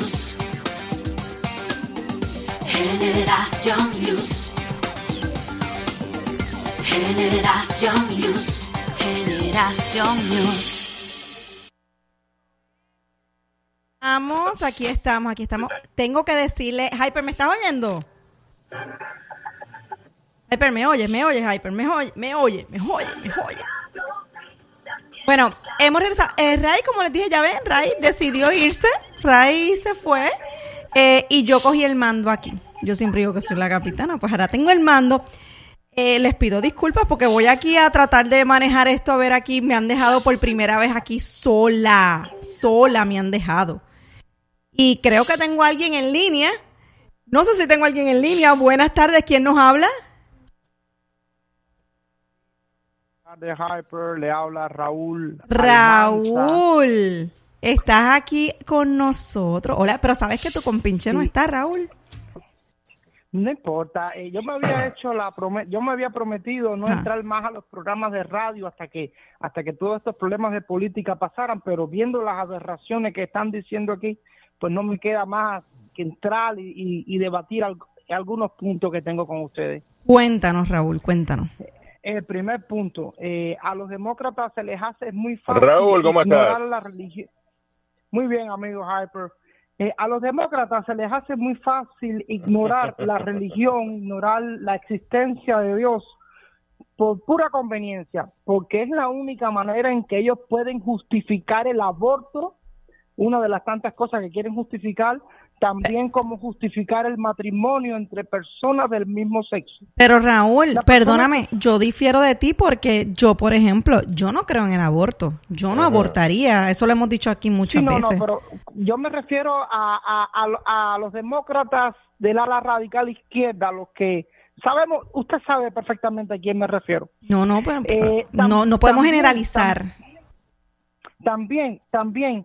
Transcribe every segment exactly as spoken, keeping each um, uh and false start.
News. Generación News. Generación News. Generación News. Vamos, aquí estamos, aquí estamos. Tengo que decirle, Hyper, ¿me estás oyendo? Hyper, ¿me oyes? ¿Me oyes, Hyper? ¿Me oye? ¿Me oye? ¿Me oye? ¿Me oye? Bueno, hemos regresado. Eh, Ray, como les dije, ya ven, Ray decidió irse. Ray se fue eh, y yo cogí el mando aquí. Yo siempre digo que soy la capitana, pues ahora tengo el mando. Eh, les pido disculpas porque voy aquí a tratar de manejar esto. A ver, aquí me han dejado por primera vez aquí sola. Sola me han dejado. Y creo que tengo a alguien en línea. No sé si tengo a alguien en línea. Buenas tardes, ¿quién nos habla? De Hyper, le habla Raúl. Raúl, Almanza. Estás aquí con nosotros. Hola, pero sabes que tu compinche sí. no está, Raúl. No importa, eh, yo me había hecho la promet yo me había prometido no ah. entrar más a los programas de radio hasta que hasta que todos estos problemas de política pasaran, pero viendo las aberraciones que están diciendo aquí, pues no me queda más que entrar y, y, y debatir al, algunos puntos que tengo con ustedes. Cuéntanos, Raúl, cuéntanos. El primer punto, eh, a los demócratas se les hace muy fácil Raúl, ¿cómo estás? La religión. Muy bien, amigo Hyper. Eh, a los demócratas se les hace muy fácil ignorar la religión, ignorar la existencia de Dios por pura conveniencia, porque es la única manera en que ellos pueden justificar el aborto, una de las tantas cosas que quieren justificar, también como justificar el matrimonio entre personas del mismo sexo. Pero Raúl, perdóname, yo difiero de ti porque yo, por ejemplo, yo no creo en el aborto. Yo no uh-huh. abortaría, eso lo hemos dicho aquí muchas sí, no, veces. No, pero yo me refiero a, a, a, a los demócratas del ala radical izquierda, los que sabemos, usted sabe perfectamente a quién me refiero. No, no, pero, eh, tam, no, no podemos también, generalizar. Tam, también, también.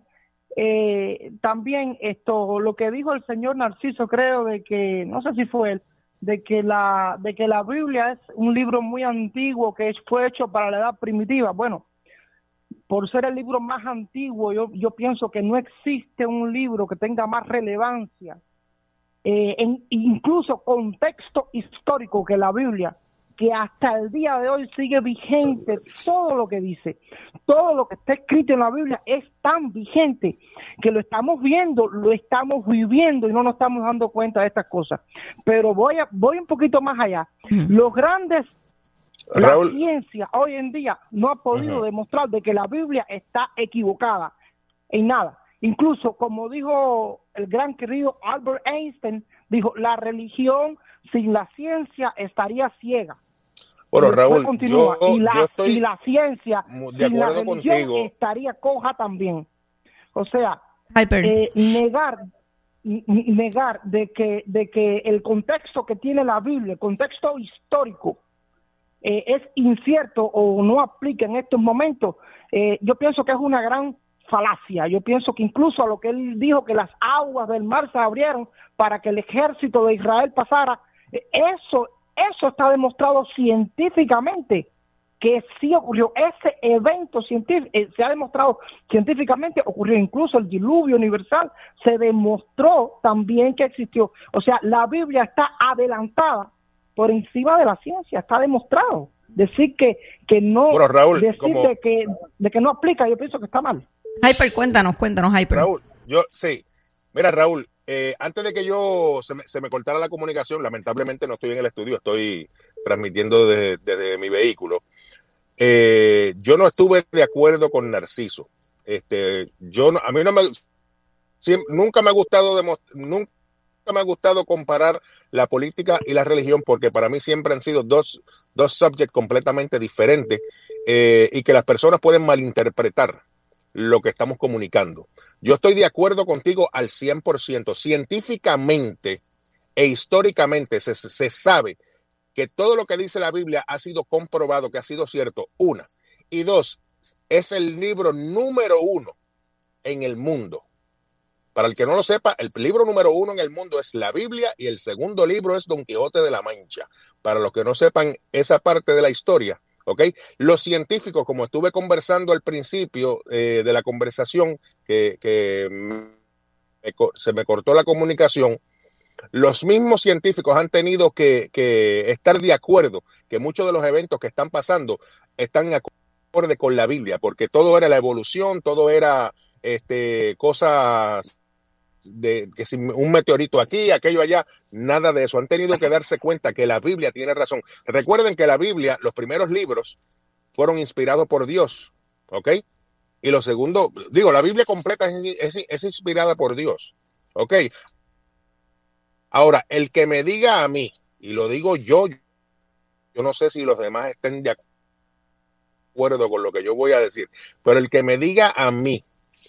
Eh, también esto, lo que dijo el señor Narciso, creo de que, no sé si fue él, de que la, de que la Biblia es un libro muy antiguo que fue hecho para la edad primitiva. Bueno, por ser el libro más antiguo, yo, yo pienso que no existe un libro que tenga más relevancia, eh, en, incluso contexto histórico que la Biblia, que hasta el día de hoy sigue vigente todo lo que dice, todo lo que está escrito en la Biblia es tan vigente que lo estamos viendo, lo estamos viviendo y no nos estamos dando cuenta de estas cosas. Pero voy a, voy un poquito más allá. Uh-huh. Los grandes, Raúl. La ciencia hoy en día no ha podido uh-huh. demostrar de que la Biblia está equivocada en nada. Incluso, como dijo el gran querido Albert Einstein, dijo, la religión sin la ciencia estaría ciega. Bueno, Raúl, yo, y la, yo estoy y la ciencia de acuerdo contigo. Estaría coja también. O sea, eh, negar negar de que de que el contexto que tiene la Biblia, el contexto histórico, eh, es incierto o no aplica en estos momentos, eh, yo pienso que es una gran falacia. Yo pienso que incluso a lo que él dijo, que las aguas del mar se abrieron para que el ejército de Israel pasara, eh, eso Eso está demostrado científicamente que sí ocurrió. Ese evento científico eh, se ha demostrado científicamente, ocurrió incluso el diluvio universal, se demostró también que existió. O sea, la Biblia está adelantada por encima de la ciencia, está demostrado. Decir que, que no, bueno, Raúl, decir como... de, que, de que no aplica, yo pienso que está mal. Hyper, cuéntanos, cuéntanos, Hyper. Raúl, yo, sí, mira, Raúl, Eh, antes de que yo se me, se me cortara la comunicación, lamentablemente no estoy en el estudio, estoy transmitiendo desde, desde mi vehículo. Eh, yo no estuve de acuerdo con Narciso. Este, yo no, a mí no me, siempre, nunca me ha gustado nunca me ha gustado comparar la política y la religión, porque para mí siempre han sido dos, dos subjects completamente diferentes eh, y que las personas pueden malinterpretar lo que estamos comunicando. Yo estoy de acuerdo contigo al cien por ciento. Científicamente e históricamente se, se sabe que todo lo que dice la Biblia ha sido comprobado, que ha sido cierto, una. Y dos, es el libro número uno en el mundo. Para el que no lo sepa, el libro número uno en el mundo es la Biblia y el segundo libro es Don Quijote de la Mancha. Para los que no sepan esa parte de la historia, ¿ok? Los científicos, como estuve conversando al principio eh, de la conversación, que, que se me cortó la comunicación. Los mismos científicos han tenido que, que estar de acuerdo que muchos de los eventos que están pasando están de acuerdo con la Biblia, porque todo era la evolución, todo era este, cosas de que si un meteorito aquí, aquello allá, nada de eso. Han tenido que darse cuenta que la Biblia tiene razón. Recuerden que la Biblia, los primeros libros fueron inspirados por Dios, ¿ok? Y lo segundo, digo, la Biblia completa es, es, es inspirada por Dios, ¿ok? Ahora, el que me diga a mí, y lo digo yo, yo no sé si los demás estén de acuerdo con lo que yo voy a decir, pero el que me diga a mí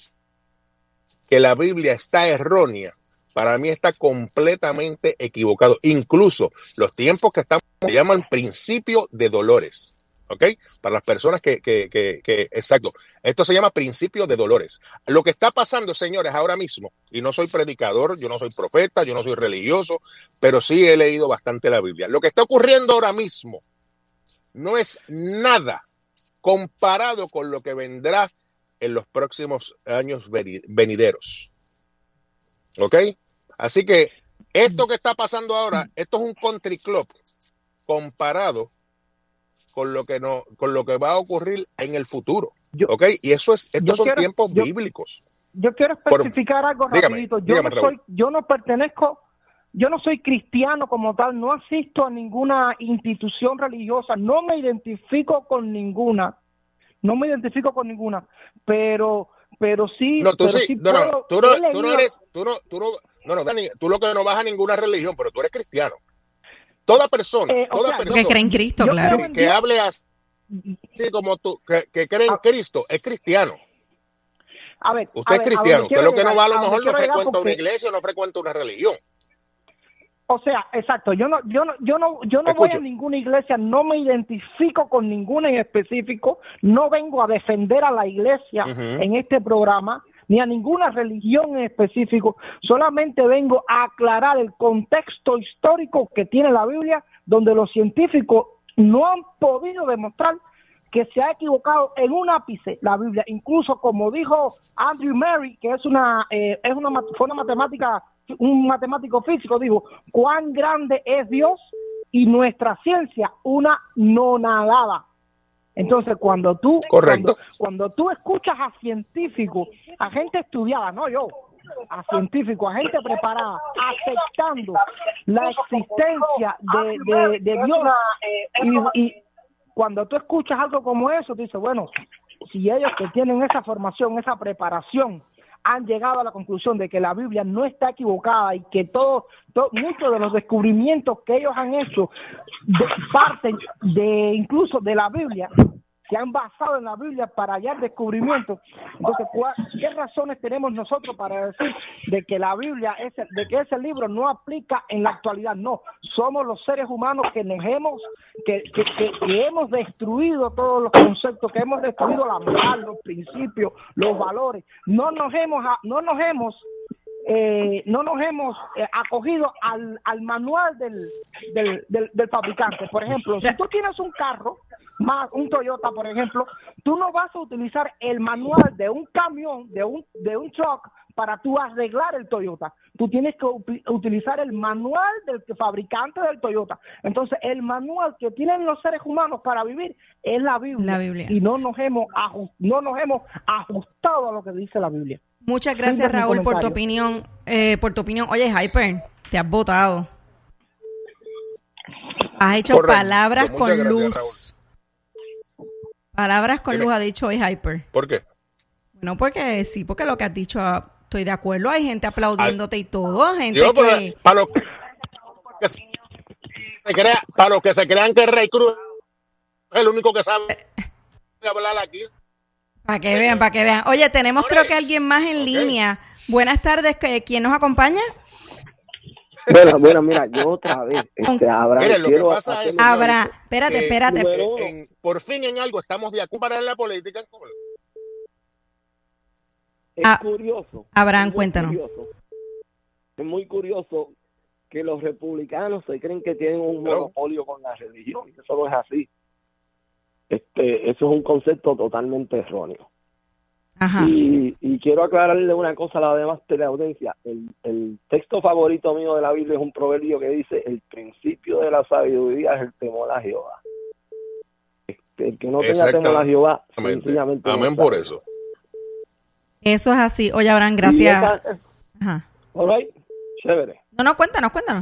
que la Biblia está errónea, para mí está completamente equivocado. Incluso los tiempos que estamos se llaman principio de dolores. ¿Ok? Para las personas que, que, que, que, exacto, esto se llama principio de dolores. Lo que está pasando, señores, ahora mismo, y no soy predicador, yo no soy profeta, yo no soy religioso, pero sí he leído bastante la Biblia. Lo que está ocurriendo ahora mismo no es nada comparado con lo que vendrá en los próximos años venideros. ¿Ok? Así que esto que está pasando ahora, esto es un country club comparado con lo que no, con lo que va a ocurrir en el futuro, yo, ¿ok? Y eso es, estos son quiero, tiempos yo, bíblicos. Yo quiero especificar Por, algo dígame, rapidito. Yo dígame, no soy, yo no pertenezco, yo no soy cristiano como tal, no asisto a ninguna institución religiosa, no me identifico con ninguna, no me identifico con ninguna, pero, pero sí, no, tú pero sí, sí no, puedo, no, tú no, tú no eres, tú no, tú no, no, no, tú lo que no vas a ninguna religión, pero tú eres cristiano. Toda persona, eh, toda sea, persona que cree en Cristo, claro. Que, que hable así como tú, que, que cree en Cristo, es cristiano. A ver, usted a es ver, cristiano, usted lo que llegar, no va a lo mejor no frecuenta porque, una iglesia o no frecuenta una religión. O sea, exacto, yo no, yo no, yo no, yo no voy a ninguna iglesia, no me identifico con ninguna en específico, no vengo a defender a la iglesia uh-huh. en este programa, ni a ninguna religión en específico, solamente vengo a aclarar el contexto histórico que tiene la Biblia, donde los científicos no han podido demostrar que se ha equivocado en un ápice la Biblia, incluso como dijo Andrew Murray, que es una, eh, es una, fue una matemática, un matemático físico, dijo, cuán grande es Dios y nuestra ciencia, una nonagada. Entonces, cuando tú, cuando, cuando tú escuchas a científicos, a gente estudiada, no yo, a científicos, a gente preparada, aceptando la existencia de, de, de Dios, y, y cuando tú escuchas algo como eso, tú dices, bueno, si ellos que tienen esa formación, esa preparación, han llegado a la conclusión de que la Biblia no está equivocada y que todo, todo muchos de los descubrimientos que ellos han hecho de, parten de incluso de la Biblia, se han basado en la Biblia para hallar descubrimientos. Entonces, ¿qué razones tenemos nosotros para decir de que la Biblia, ese, de que ese libro no aplica en la actualidad? No, somos los seres humanos que nos hemos, que, que, que, que hemos destruido todos los conceptos, que hemos destruido la moral, los principios, los valores. No nos hemos, no nos hemos Eh, no nos hemos eh, acogido al, al manual del, del, del, del fabricante. Por ejemplo, si tú tienes un carro, más un Toyota, por ejemplo, tú no vas a utilizar el manual de un camión, de un, de un truck, para tú arreglar el Toyota. Tú tienes que u- utilizar el manual del fabricante del Toyota. Entonces, el manual que tienen los seres humanos para vivir es la Biblia. La Biblia. Y no nos hemos ajust- no nos hemos ajustado a lo que dice la Biblia. Muchas gracias, Raúl, por tu opinión. Eh, por tu opinión. Oye, Hyper, te has votado. Has hecho Correcto. palabras con gracias, luz. Raúl. Palabras con Dime. luz ha dicho hoy Hyper. ¿Por qué? No, porque sí, porque lo que has dicho, estoy de acuerdo. Hay gente aplaudiéndote Ay, y todo. Gente yo, que... Para los que se crea, para los que se crean que Rey Cruz es el único que sabe hablar aquí. Para que vean, para que vean. Oye, tenemos okay. creo que alguien más en okay. línea. Buenas tardes, ¿quién nos acompaña? Bueno, bueno, mira, yo otra vez, este, Abraham, Mira, lo que pasa es, Abraham, espérate, eh, espérate. Eh, en, por fin en algo estamos de acuerdo para la política. Es ah, curioso. Abraham, es cuéntanos. Curioso, es muy curioso que los republicanos se creen que tienen un monopolio con la religión, y eso no es así. Este, eso es un concepto totalmente erróneo. Ajá. Y, y quiero aclararle una cosa a la demás teleaudiencia. El, el texto favorito mío de la Biblia es un proverbio que dice: el principio de la sabiduría es el temor a Jehová. Este, el que no tenga temor a Jehová, sencillamente amén no por eso. Eso es así. Oye, Abraham, gracias. Esta, Ajá. All right, chévere. No, no, cuéntanos, cuéntanos.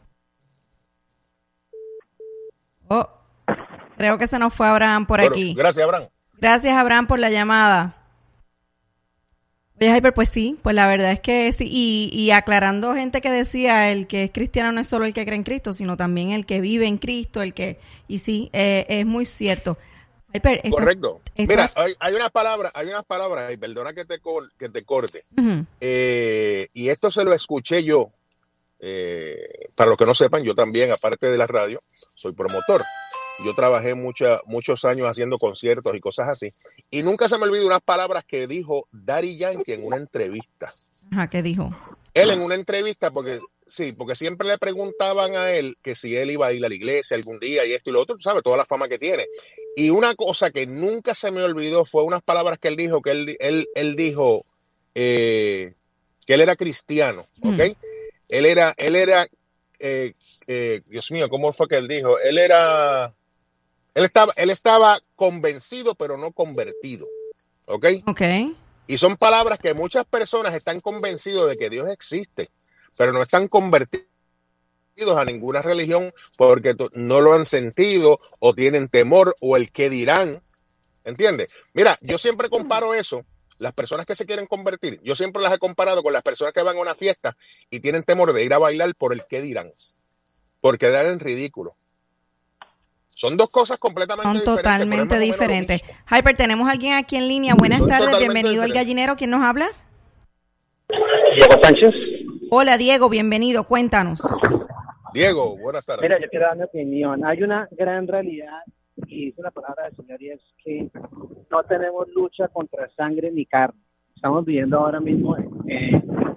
Oh, creo que se nos fue Abraham por bueno, aquí. Gracias, Abraham. Gracias, Abraham, por la llamada. Oye, Hyper, pues sí, pues la verdad es que sí. Y, y aclarando gente que decía, el que es cristiano no es solo el que cree en Cristo, sino también el que vive en Cristo, el que... Y sí, eh, es muy cierto. Hyper, esto, correcto. Esto Mira, es... hay, hay una palabra, hay unas palabras, y perdona que te, cor, que te corte, Uh-huh. eh, y esto se lo escuché yo, eh, para los que no sepan, yo también, aparte de la radio, soy promotor. Yo trabajé mucha, muchos años haciendo conciertos y cosas así, y nunca se me olvidó unas palabras que dijo Daddy Yankee en una entrevista. Ajá, ¿qué dijo? Él en una entrevista, porque sí, porque siempre le preguntaban a él que si él iba a ir a la iglesia algún día y esto y lo otro, tú sabes, toda la fama que tiene. Y una cosa que nunca se me olvidó fue unas palabras que él dijo, que él, él, él dijo eh, que él era cristiano, ¿ok? Mm. Él era, él era, eh, eh, Dios mío, ¿cómo fue que él dijo? Él era, él estaba, él estaba convencido, pero no convertido, ¿ok? Ok. Y son palabras que muchas personas están convencidos de que Dios existe, pero no están convertidos a ninguna religión porque no lo han sentido o tienen temor o el qué dirán, ¿entiendes? Mira, yo siempre comparo eso, las personas que se quieren convertir, yo siempre las he comparado con las personas que van a una fiesta y tienen temor de ir a bailar por el qué dirán, por quedar en ridículo. Son dos cosas completamente Son diferentes. Son totalmente diferentes. Hyper, tenemos a alguien aquí en línea. Buenas Son tardes, bienvenido diferentes. Al Gallinero. ¿Quién nos habla? Diego Sánchez. Hola, Diego, bienvenido. Cuéntanos. Diego, buenas tardes. Mira, yo quiero dar mi opinión. Hay una gran realidad, y dice la palabra del Señor, y es que no tenemos lucha contra sangre ni carne. Estamos viviendo ahora mismo eh,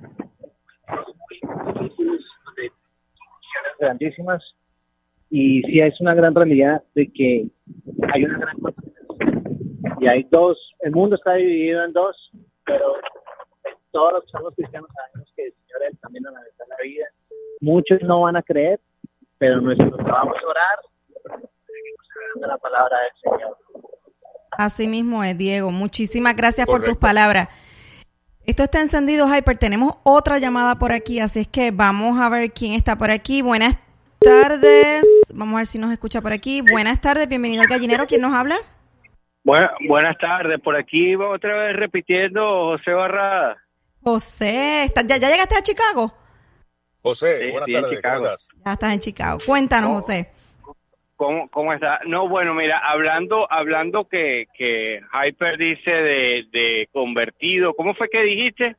grandísimas, y sí es una gran realidad de que hay una gran contaminación. Y hay dos, el mundo está dividido en dos, pero todos los que somos cristianos sabemos que el Señor Él también nos da la vida. Muchos no van a creer, pero nuestro trabajo es orar de la palabra del Señor. Así mismo es, Diego. Muchísimas gracias Correcto. Por tus palabras. Esto está encendido, Hyper. Tenemos otra llamada por aquí, así es que vamos a ver quién está por aquí. Buenas tardes. Vamos a ver si nos escucha por aquí. Buenas tardes, bienvenido al Gallinero. ¿Quién nos habla? Bueno, buenas tardes. Por aquí otra vez repitiendo, José Barrada. José, ¿ya, ya llegaste a Chicago? José, sí, buenas sí, tardes. En Chicago. ¿Cómo estás? Ya estás en Chicago. Cuéntanos, ¿Cómo, José. ¿Cómo, cómo está? No, bueno, mira, hablando hablando que, que Hyper dice de, de convertido, ¿cómo fue que dijiste?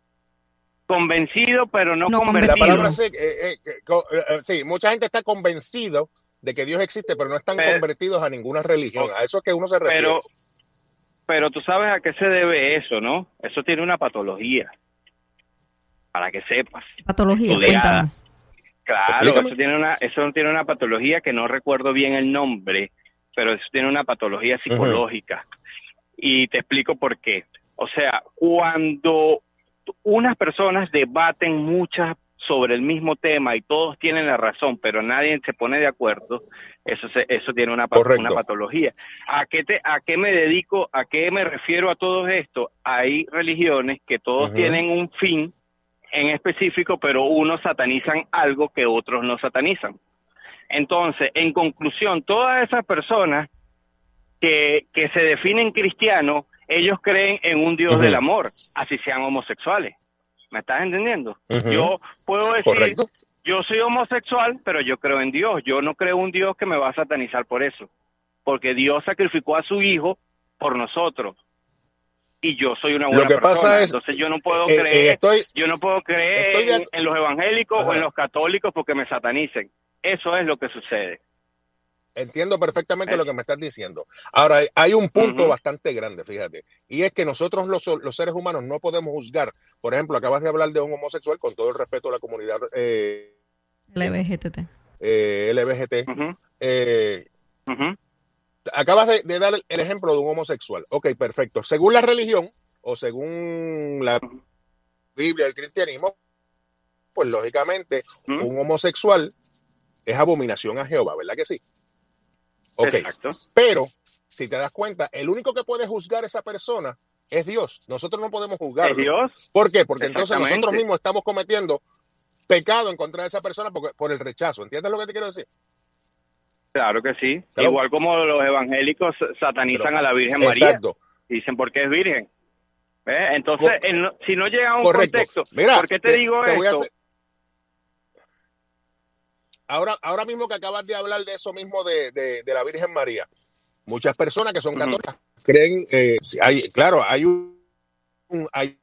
Convencido, pero no, no convertido. La palabra sí, eh, eh, eh, sí, mucha gente está convencido de que Dios existe, pero no están pero, convertidos a ninguna religión. A eso es que uno se refiere. Pero, pero tú sabes a qué se debe eso, ¿no? Eso tiene una patología. Para que sepas. Patología, cuéntanos. Claro, eso tiene una, eso tiene una patología que no recuerdo bien el nombre, pero eso tiene una patología psicológica. Uh-huh. Y te explico por qué. O sea, cuando unas personas debaten muchas sobre el mismo tema y todos tienen la razón, pero nadie se pone de acuerdo, eso se, eso tiene una, una patología. ¿A qué te, a qué me dedico, a qué me refiero a todo esto? Hay religiones que todos uh-huh. tienen un fin en específico, pero unos satanizan algo que otros no satanizan. Entonces, en conclusión, todas esas personas que, que se definen cristianos, ellos creen en un Dios uh-huh. del amor, así sean homosexuales. ¿Me estás entendiendo? Uh-huh. Yo puedo decir, Correcto. Yo soy homosexual, pero yo creo en Dios. Yo no creo en un Dios que me va a satanizar por eso, porque Dios sacrificó a su hijo por nosotros. Y yo soy una buena Lo que persona, pasa es, entonces yo no puedo eh, creer, eh, estoy, yo no puedo creer estoy de... en, en los evangélicos Ajá. o en los católicos porque me satanicen. Eso es lo que sucede. Entiendo perfectamente es. lo que me estás diciendo. Ahora, hay un punto uh-huh. bastante grande, fíjate, y es que nosotros los, los seres humanos no podemos juzgar. Por ejemplo, acabas de hablar de un homosexual, con todo el respeto a la comunidad eh, L G B T. Eh, L G B T. Uh-huh. Eh, uh-huh. acabas de, de dar el ejemplo de un homosexual. Ok, perfecto. Según la religión o según la Biblia, el cristianismo, pues lógicamente ¿Mm? un homosexual es abominación a Jehová, ¿verdad que sí? Ok, exacto. Pero si te das cuenta, el único que puede juzgar a esa persona es Dios. Nosotros no podemos juzgarlo. ¿Es Dios? ¿Por qué? Porque entonces nosotros mismos estamos cometiendo pecado en contra de esa persona por, por el rechazo. ¿Entiendes lo que te quiero decir? Claro que sí. Pero, igual como los evangélicos satanizan pero, a la Virgen María. Exacto. Dicen porque es virgen. ¿Eh? Entonces, Co el, si no llega a un correcto. contexto, Mira, ¿por qué te, te digo te esto? Voy a hacer... Ahora, ahora mismo que acabas de hablar de eso mismo de, de, de la Virgen María, muchas personas que son católicas uh-huh. creen, eh, hay, claro, hay un, hay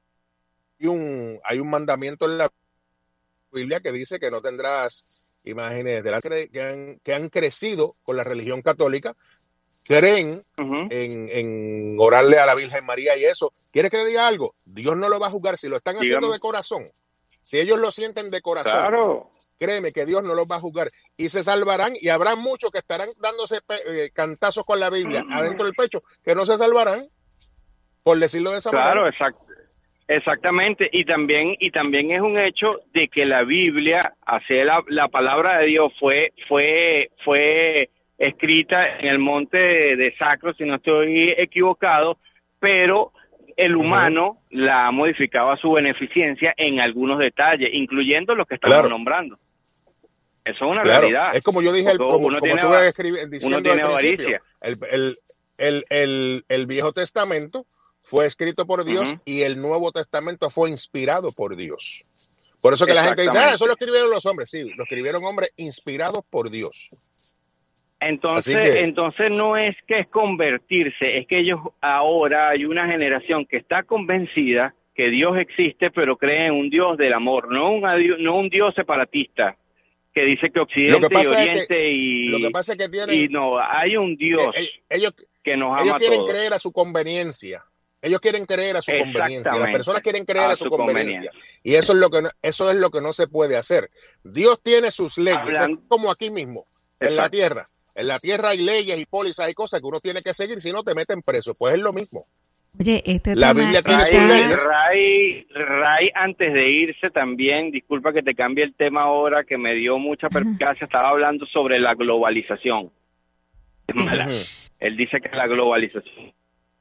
un, hay un mandamiento en la Biblia que dice que no tendrás imágenes de las que, que, han, que han crecido con la religión católica, creen uh-huh. en, en orarle a la Virgen María y eso. ¿Quieres que le diga algo? Dios no lo va a juzgar si lo están haciendo Dígame. de corazón. Si ellos lo sienten de corazón, claro. créeme que Dios no los va a juzgar y se salvarán, y habrá muchos que estarán dándose eh, cantazos con la Biblia uh-huh. adentro del pecho que no se salvarán, por decirlo de esa claro, manera. Claro, exacto. Exactamente, y también y también es un hecho de que la Biblia, así la, la palabra de Dios fue fue fue escrita en el monte de, de Sacro, si no estoy equivocado, pero el humano uh-huh. la modificaba a su beneficencia en algunos detalles, incluyendo los que estamos claro. nombrando. Eso es una claro. realidad. Es como yo dije, el, como, uno como tú escribir, diciendo uno tiene al principio, el, el, el, el, el Viejo Testamento fue escrito por Dios uh-huh. y el Nuevo Testamento fue inspirado por Dios. Por eso que la gente dice, ah, eso lo escribieron los hombres. Sí, lo escribieron hombres inspirados por Dios. Entonces, que, entonces no es que es convertirse, es que ellos ahora hay una generación que está convencida que Dios existe, pero cree en un Dios del amor, no un, no un Dios separatista que dice que Occidente que y Oriente es que, y, lo que pasa es que tienen, y no, hay un Dios que, ellos, que nos ama ellos quieren todos. creer a su conveniencia. Ellos quieren creer a su conveniencia. Las personas quieren creer a, a su, su conveniencia. conveniencia. Y eso es lo que no, eso es lo que no se puede hacer. Dios tiene sus leyes, Hablan... es como aquí mismo, Exacto. en la tierra. En la tierra hay leyes y pólizas y cosas que uno tiene que seguir, si no te meten preso. Pues es lo mismo. Oye, este la Biblia tiene sus leyes. Ray, Ray, antes de irse también, disculpa que te cambie el tema ahora, que me dio mucha perspicacia, estaba hablando sobre la globalización. Es mala. Uh-huh. Él dice que la globalización.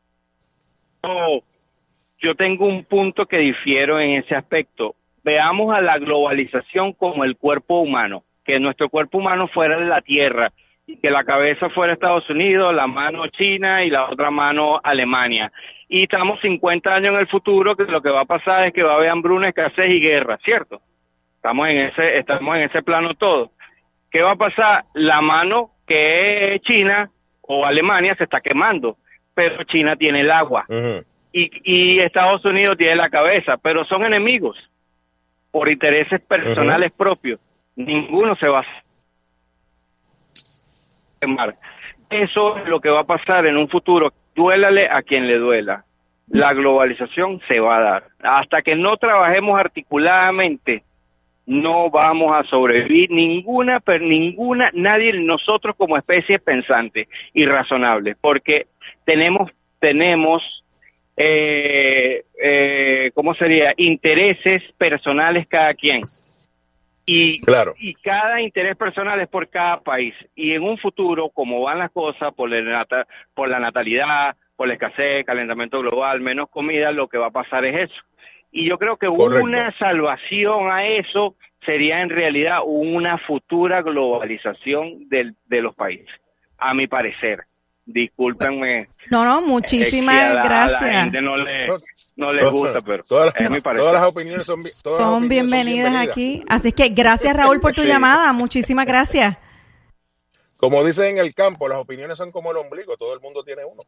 No, yo tengo un punto que difiero en ese aspecto. Veamos a la globalización como el cuerpo humano, que nuestro cuerpo humano fuera de la Tierra, y que la cabeza fuera Estados Unidos, la mano China y la otra mano Alemania. Y estamos cincuenta años en el futuro, que lo que va a pasar es que va a haber hambruna, escasez y guerra, ¿cierto? Estamos en ese, estamos en ese plano todo. ¿Qué va a pasar? La mano que es China o Alemania se está quemando, pero China tiene el agua. Uh-huh. y, y Estados Unidos tiene la cabeza, pero son enemigos por intereses personales uh-huh. propios. Ninguno se va a quemar. Eso es lo que va a pasar en un futuro. Duélale a quien le duela. La globalización se va a dar. Hasta que no trabajemos articuladamente, no vamos a sobrevivir ninguna, pero ninguna, nadie, nosotros como especie pensante y razonable, porque tenemos, tenemos, eh, eh, ¿cómo sería? Intereses personales cada quien. Y, claro. y cada interés personal es por cada país. Y en un futuro, como van las cosas, por la, nata, por la natalidad, por la escasez, calentamiento global, menos comida, lo que va a pasar es eso. Y yo creo que Correcto. una salvación a eso sería en realidad una futura globalización del, de los países, a mi parecer. Discúlpenme. No, no, muchísimas es que a la, gracias. A la gente no le, no le gusta, pero todas, es mi parecer. Todas las opiniones son, todas son, las opiniones bienvenidas son bienvenidas aquí. Así es que gracias, Raúl, por tu sí. llamada. Muchísimas gracias. Como dicen en el campo, las opiniones son como el ombligo, todo el mundo tiene uno.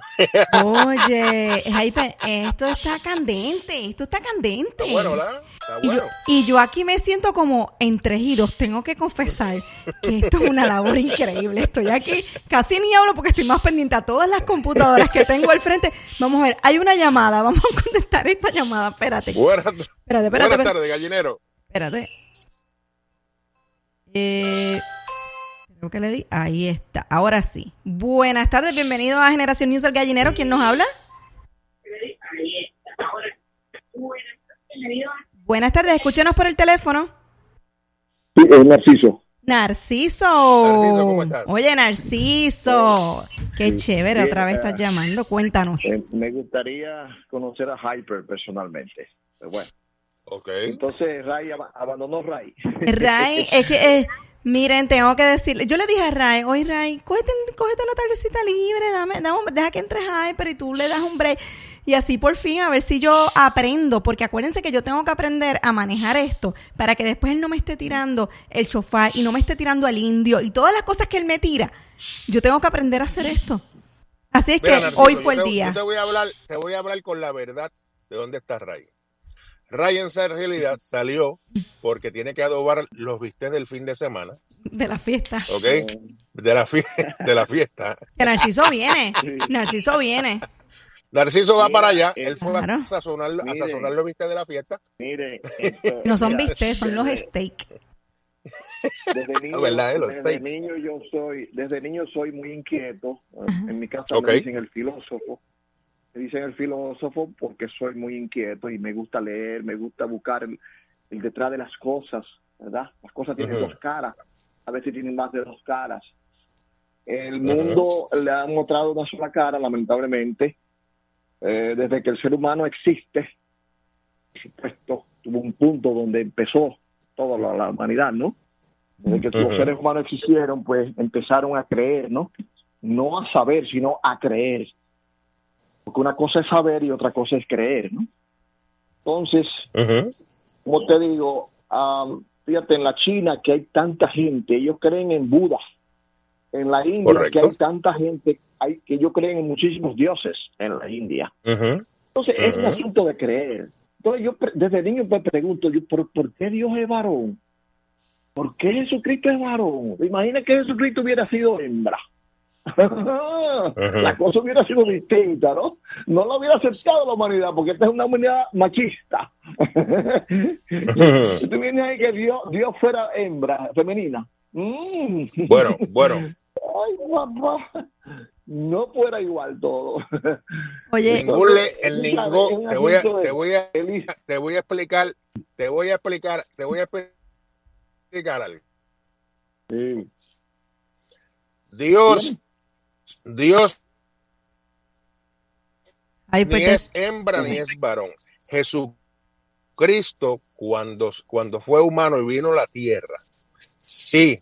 Oye, Hyper, esto está candente, esto está candente. Está bueno, ¿verdad? Está bueno. Y yo, y yo aquí me siento como entre giros, tengo que confesar que esto es una labor increíble. Estoy aquí, casi ni hablo porque estoy más pendiente a todas las computadoras que tengo al frente. Vamos a ver, hay una llamada, vamos a contestar esta llamada, espérate. Buenas, espérate, espérate, buenas espérate. tardes, gallinero. Espérate. Eh... Creo que le di. Ahí está. Ahora sí. Buenas tardes. Bienvenido a Generación News del Gallinero. ¿Quién nos habla? Ahí está. Ahora sí. Buenas tardes. Escúchenos por el teléfono. Sí, es Narciso. Narciso. Narciso, ¿cómo estás? Oye, Narciso. Qué Sí. chévere. Sí, Otra vez eh, estás llamando. Cuéntanos. Eh, me gustaría conocer a Hyper personalmente. Pero bueno. Ok. Entonces Ray ab- abandonó Ray. Ray, es que, eh, miren, tengo que decirle, yo le dije a Ray, oye Ray, cógete, cógete la tardecita libre, dame, dame, un- deja que entre Hyper y tú le das un break. Y así por fin, a ver si yo aprendo, porque acuérdense que yo tengo que aprender a manejar esto para que después él no me esté tirando el chofar y no me esté tirando al indio y todas las cosas que él me tira. Yo tengo que aprender a hacer esto. Así es Mira, que Narciso, hoy yo fue el te- día Yo te voy a hablar, te voy a hablar con la verdad de dónde está Ray. Ray en esa realidad salió porque tiene que adobar los bistecs del fin de semana, de la fiesta. ¿ok? De la, fie- de la fiesta. Que Narciso viene, Narciso viene. Narciso va Mira, para allá, eh, él fue claro. a sazonar, a Mire. sazonar los bistecs de la fiesta. Mire, esto- No son mira, bistecs, son los desde- steak. Desde niño, ¿Verdad, eh? Los desde steaks. niño yo soy, desde niño soy muy inquieto. En mi casa Ok. me dicen el filósofo. Me dicen el filósofo porque soy muy inquieto y me gusta leer, me gusta buscar el, el detrás de las cosas, ¿verdad? Las cosas tienen Ujú. dos caras, a veces tienen más de dos caras. El mundo le ha mostrado una sola cara, lamentablemente. Eh, desde que el ser humano existe, por supuesto, tuvo un punto donde empezó toda la, la humanidad, ¿no? Desde que Ujú. los seres humanos existieron, pues empezaron a creer, ¿no? No a saber, sino a creer. Porque una cosa es saber y otra cosa es creer, ¿no? Entonces, Ujú. como te digo, um, fíjate, en la China que hay tanta gente, ellos creen en Buda. En la India Correcto. que hay tanta gente, hay que ellos creen en muchísimos dioses en la India. Ujú. Entonces, es un Ujú. asunto de creer. Entonces, yo pre- desde niño me pregunto, yo, ¿por, ¿por qué Dios es varón? ¿Por qué Jesucristo es varón? Imagina que Jesucristo hubiera sido hembra. La cosa hubiera sido distinta, ¿no? No lo hubiera aceptado la humanidad, porque esta es una humanidad machista. Si tú vienes ahí que Dios, Dios fuera hembra, femenina. Mm. Bueno, bueno. Ay, papá. No fuera igual todo. Oye, Ningún le- el Es ningún, un te voy a, asunto de- te voy a, Feliz. te voy a explicar, te voy a explicar, te voy a explicar algo. Sí. Dios, Dios ay, ni pues te- es hembra ni es varón. Jesucristo, cuando, cuando fue humano y vino a la tierra, sí,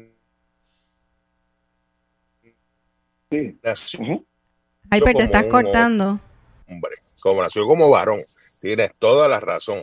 Sí. nació Ujú. ay, pues te como estás un cortando. hombre, como nació como varón. Tienes toda la razón.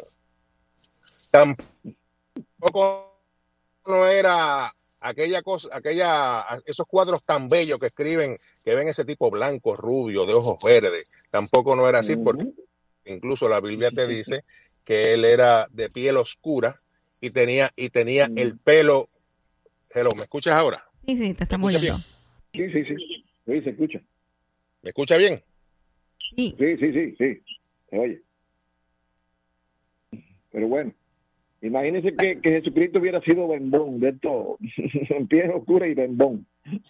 Tampoco no era aquella cosa, aquella, esos cuadros tan bellos que escriben, que ven ese tipo blanco, rubio, de ojos verdes. Tampoco no era así, porque Ujú. incluso la Biblia te dice que él era de piel oscura y tenía, y tenía Mm. el pelo. Hello, ¿me escuchas ahora? Sí, sí, te estamos ¿Me oyendo. escucha Sí, sí, sí. Sí, se escucha. ¿Me escucha bien? Sí. Sí, sí, sí, sí. Se oye. Pero bueno, imagínense que, que Jesucristo hubiera sido bembón de todo, en piel oscura y bembón.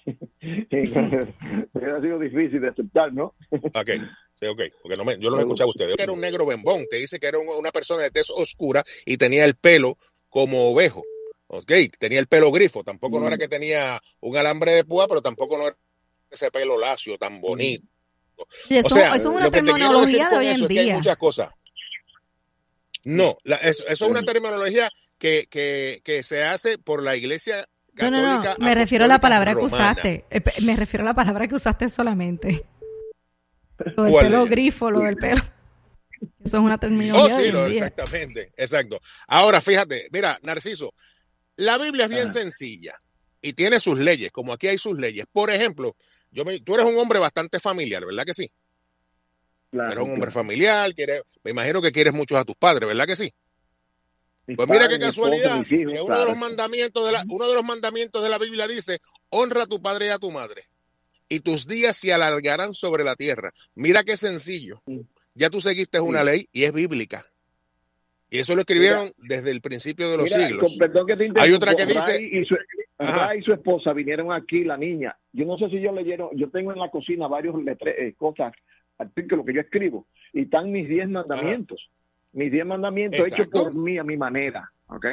Hubiera sido difícil de aceptar, ¿no? Ok, sí, ok, porque no me, yo no me escuchaba a ustedes. Era un negro bembón, te dice que era un- una persona de tez oscura y tenía el pelo como ovejo. Ok, tenía el pelo grifo, tampoco no era que tenía un alambre de púa, pero tampoco no era ese pelo lacio tan bonito. Y eso, O sea, eso es una lo que te quiero decir terminología de con hoy eso en es que hay día. muchas cosas. No, la- eso, eso es una terminología que, que, que se hace por la iglesia No, no, católica. no, me refiero a la apostólica palabra que romana. usaste. Eh, pe- Me refiero a la palabra que usaste solamente. Lo del ¿Cuál de pelo ellas? grifo, lo del pelo. Eso es una Oh, terminología de sí, hoy lo- en día. exactamente, exacto. Ahora, fíjate, mira, Narciso, la Biblia es bien Ah. sencilla y tiene sus leyes, como aquí hay sus leyes. Por ejemplo, yo me, tú eres un hombre bastante familiar, ¿verdad que sí? Claro, Eres un hombre claro. familiar, quieres, me imagino que quieres mucho a tus padres, ¿verdad que sí? Mis Pues mira padres, qué mi esposa, casualidad, mis hijos, que uno de claro. los mandamientos de la, uno de los mandamientos de la Biblia dice, honra a tu padre y a tu madre, y tus días se alargarán sobre la tierra. Mira qué sencillo. Sí. Ya tú seguiste una Sí. ley y es bíblica. Y eso lo escribieron desde el principio de los Mira, siglos. con perdón que te Hay otra que interrumpo, dice- Ray y su, Ray y su esposa vinieron aquí, la niña. Yo no sé si ellos leyeron, yo tengo en la cocina varios letre, eh, cosas, artículos que yo escribo, y están mis diez mandamientos. Ajá. Mis diez mandamientos hechos por mí a mi manera, ¿ok?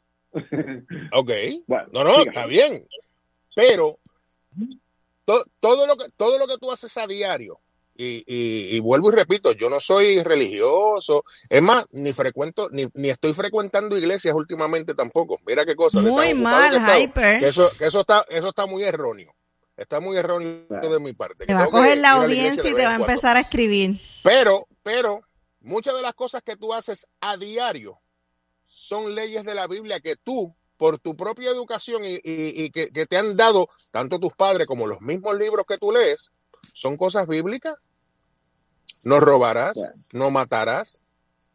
Ok. Bueno, no, no, fíjate. Está bien. Pero to, todo, lo que, todo lo que tú haces a diario, y, y, y vuelvo y repito, yo no soy religioso, es más, ni frecuento, ni, ni estoy frecuentando iglesias últimamente tampoco. Mira qué cosa. Muy mal, que Hyper. Que eso, que eso está, eso está muy erróneo. Está muy erróneo bueno, de mi parte. Te va a coger la audiencia y te va a empezar a escribir. Pero, pero, muchas de las cosas que tú haces a diario son leyes de la Biblia que tú, por tu propia educación y, y, y que, que te han dado tanto tus padres como los mismos libros que tú lees, son cosas bíblicas. No robarás, bueno. no matarás,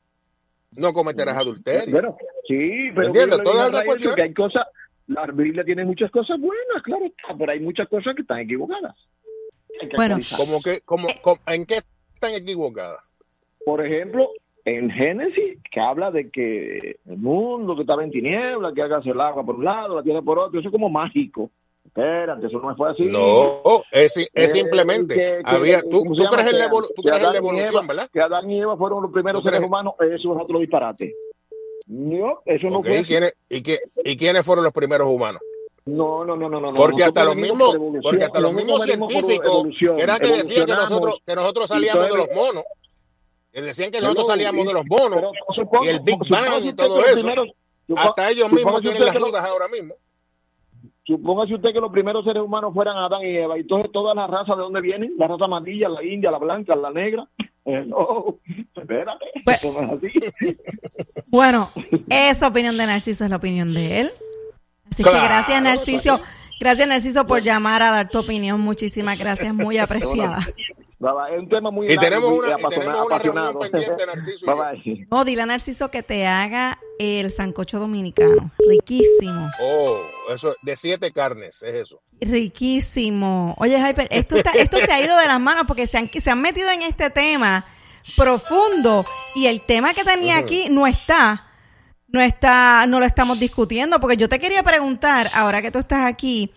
no cometerás adulterio. Bueno, sí, pero ¿entiendes? Todas esas cuestiones. Que hay cosas, la Biblia tiene muchas cosas buenas, claro, pero hay muchas cosas que están equivocadas. Bueno, ¿Cómo que, cómo, cómo, ¿en qué están equivocadas? Por ejemplo, en Génesis, que habla de que el mundo que estaba en tinieblas, que hagas el agua por un lado, la tierra por otro, eso es como mágico. Espérate, eso no fue así. No, es, es eh, simplemente. Que, había, que, tú, tú crees en la, evolu tú crees en la evolución, Eva, ¿verdad? Que Adán y Eva fueron los primeros seres humanos, eso es otro disparate. No, eso no okay, fue. ¿quiénes, y, qué, ¿Y quiénes fueron los primeros humanos? No, no, no, no, no. Porque hasta los mismos, porque hasta los mismos científicos que eran que decían que nosotros, que nosotros salíamos de los monos. Que decían que nosotros salíamos de los monos y el Big Bang y todo eso. Hasta ellos mismos tienen las dudas ahora mismo. Supóngase usted que los primeros seres humanos fueran Adán y Eva, y entonces todas las razas de dónde vienen, la raza amarilla, la india, la blanca, la negra. Eh, no, espérate, pues, eso no es así. Bueno, esa opinión de Narciso es la opinión de él. Así claro, que gracias, Narciso. Gracias, Narciso, por llamar a dar tu opinión. Muchísimas gracias, muy apreciada. Es un tema muy y tenemos muy una, y tenemos una reunión pendiente, Narciso. Bye, bye. No, dile a Narciso que te haga el sancocho dominicano. Riquísimo. Oh, eso, de siete carnes, es eso. Riquísimo. Oye, Hyper, esto, está, esto se ha ido de las manos porque se han, se han metido en este tema profundo y el tema que tenía uh-huh. aquí no está, no está, no lo estamos discutiendo porque yo te quería preguntar, ahora que tú estás aquí,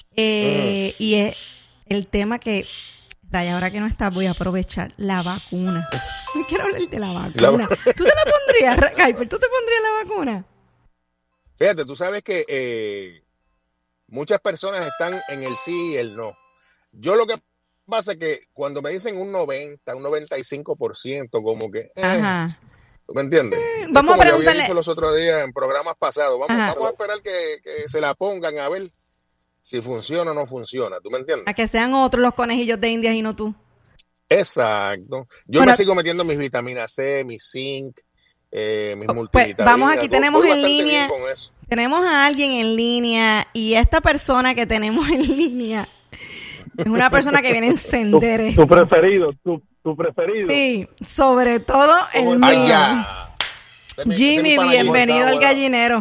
eh, uh-huh. y es el tema que... Ray, ahora que no estás, voy a aprovechar la vacuna. Me quiero hablar de la vacuna. La... ¿Tú te la pondrías, Hyper? ¿Tú te pondrías la vacuna? Fíjate, tú sabes que eh, muchas personas están en el sí y el no. Yo lo que pasa es que cuando me dicen un noventa, un noventa y cinco por ciento, como que... Eh, Ajá. ¿Tú me entiendes? Eh, vamos a preguntarle... Había dicho los otros días en programas pasados. Vamos, vamos a esperar que, que se la pongan a ver si funciona o no funciona, ¿tú me entiendes? A que sean otros los conejillos de Indias y no tú. Exacto. Yo bueno, me sigo metiendo mis vitaminas C, mis zinc, eh, mis pues, multivitaminas. Vamos, aquí tenemos en línea, tenemos a alguien en línea y esta persona que tenemos en línea es una persona que viene a encender tu, esto. Tu preferido, tu, tu preferido. Sí, sobre todo el mío. Jimmy, bienvenido al gallinero.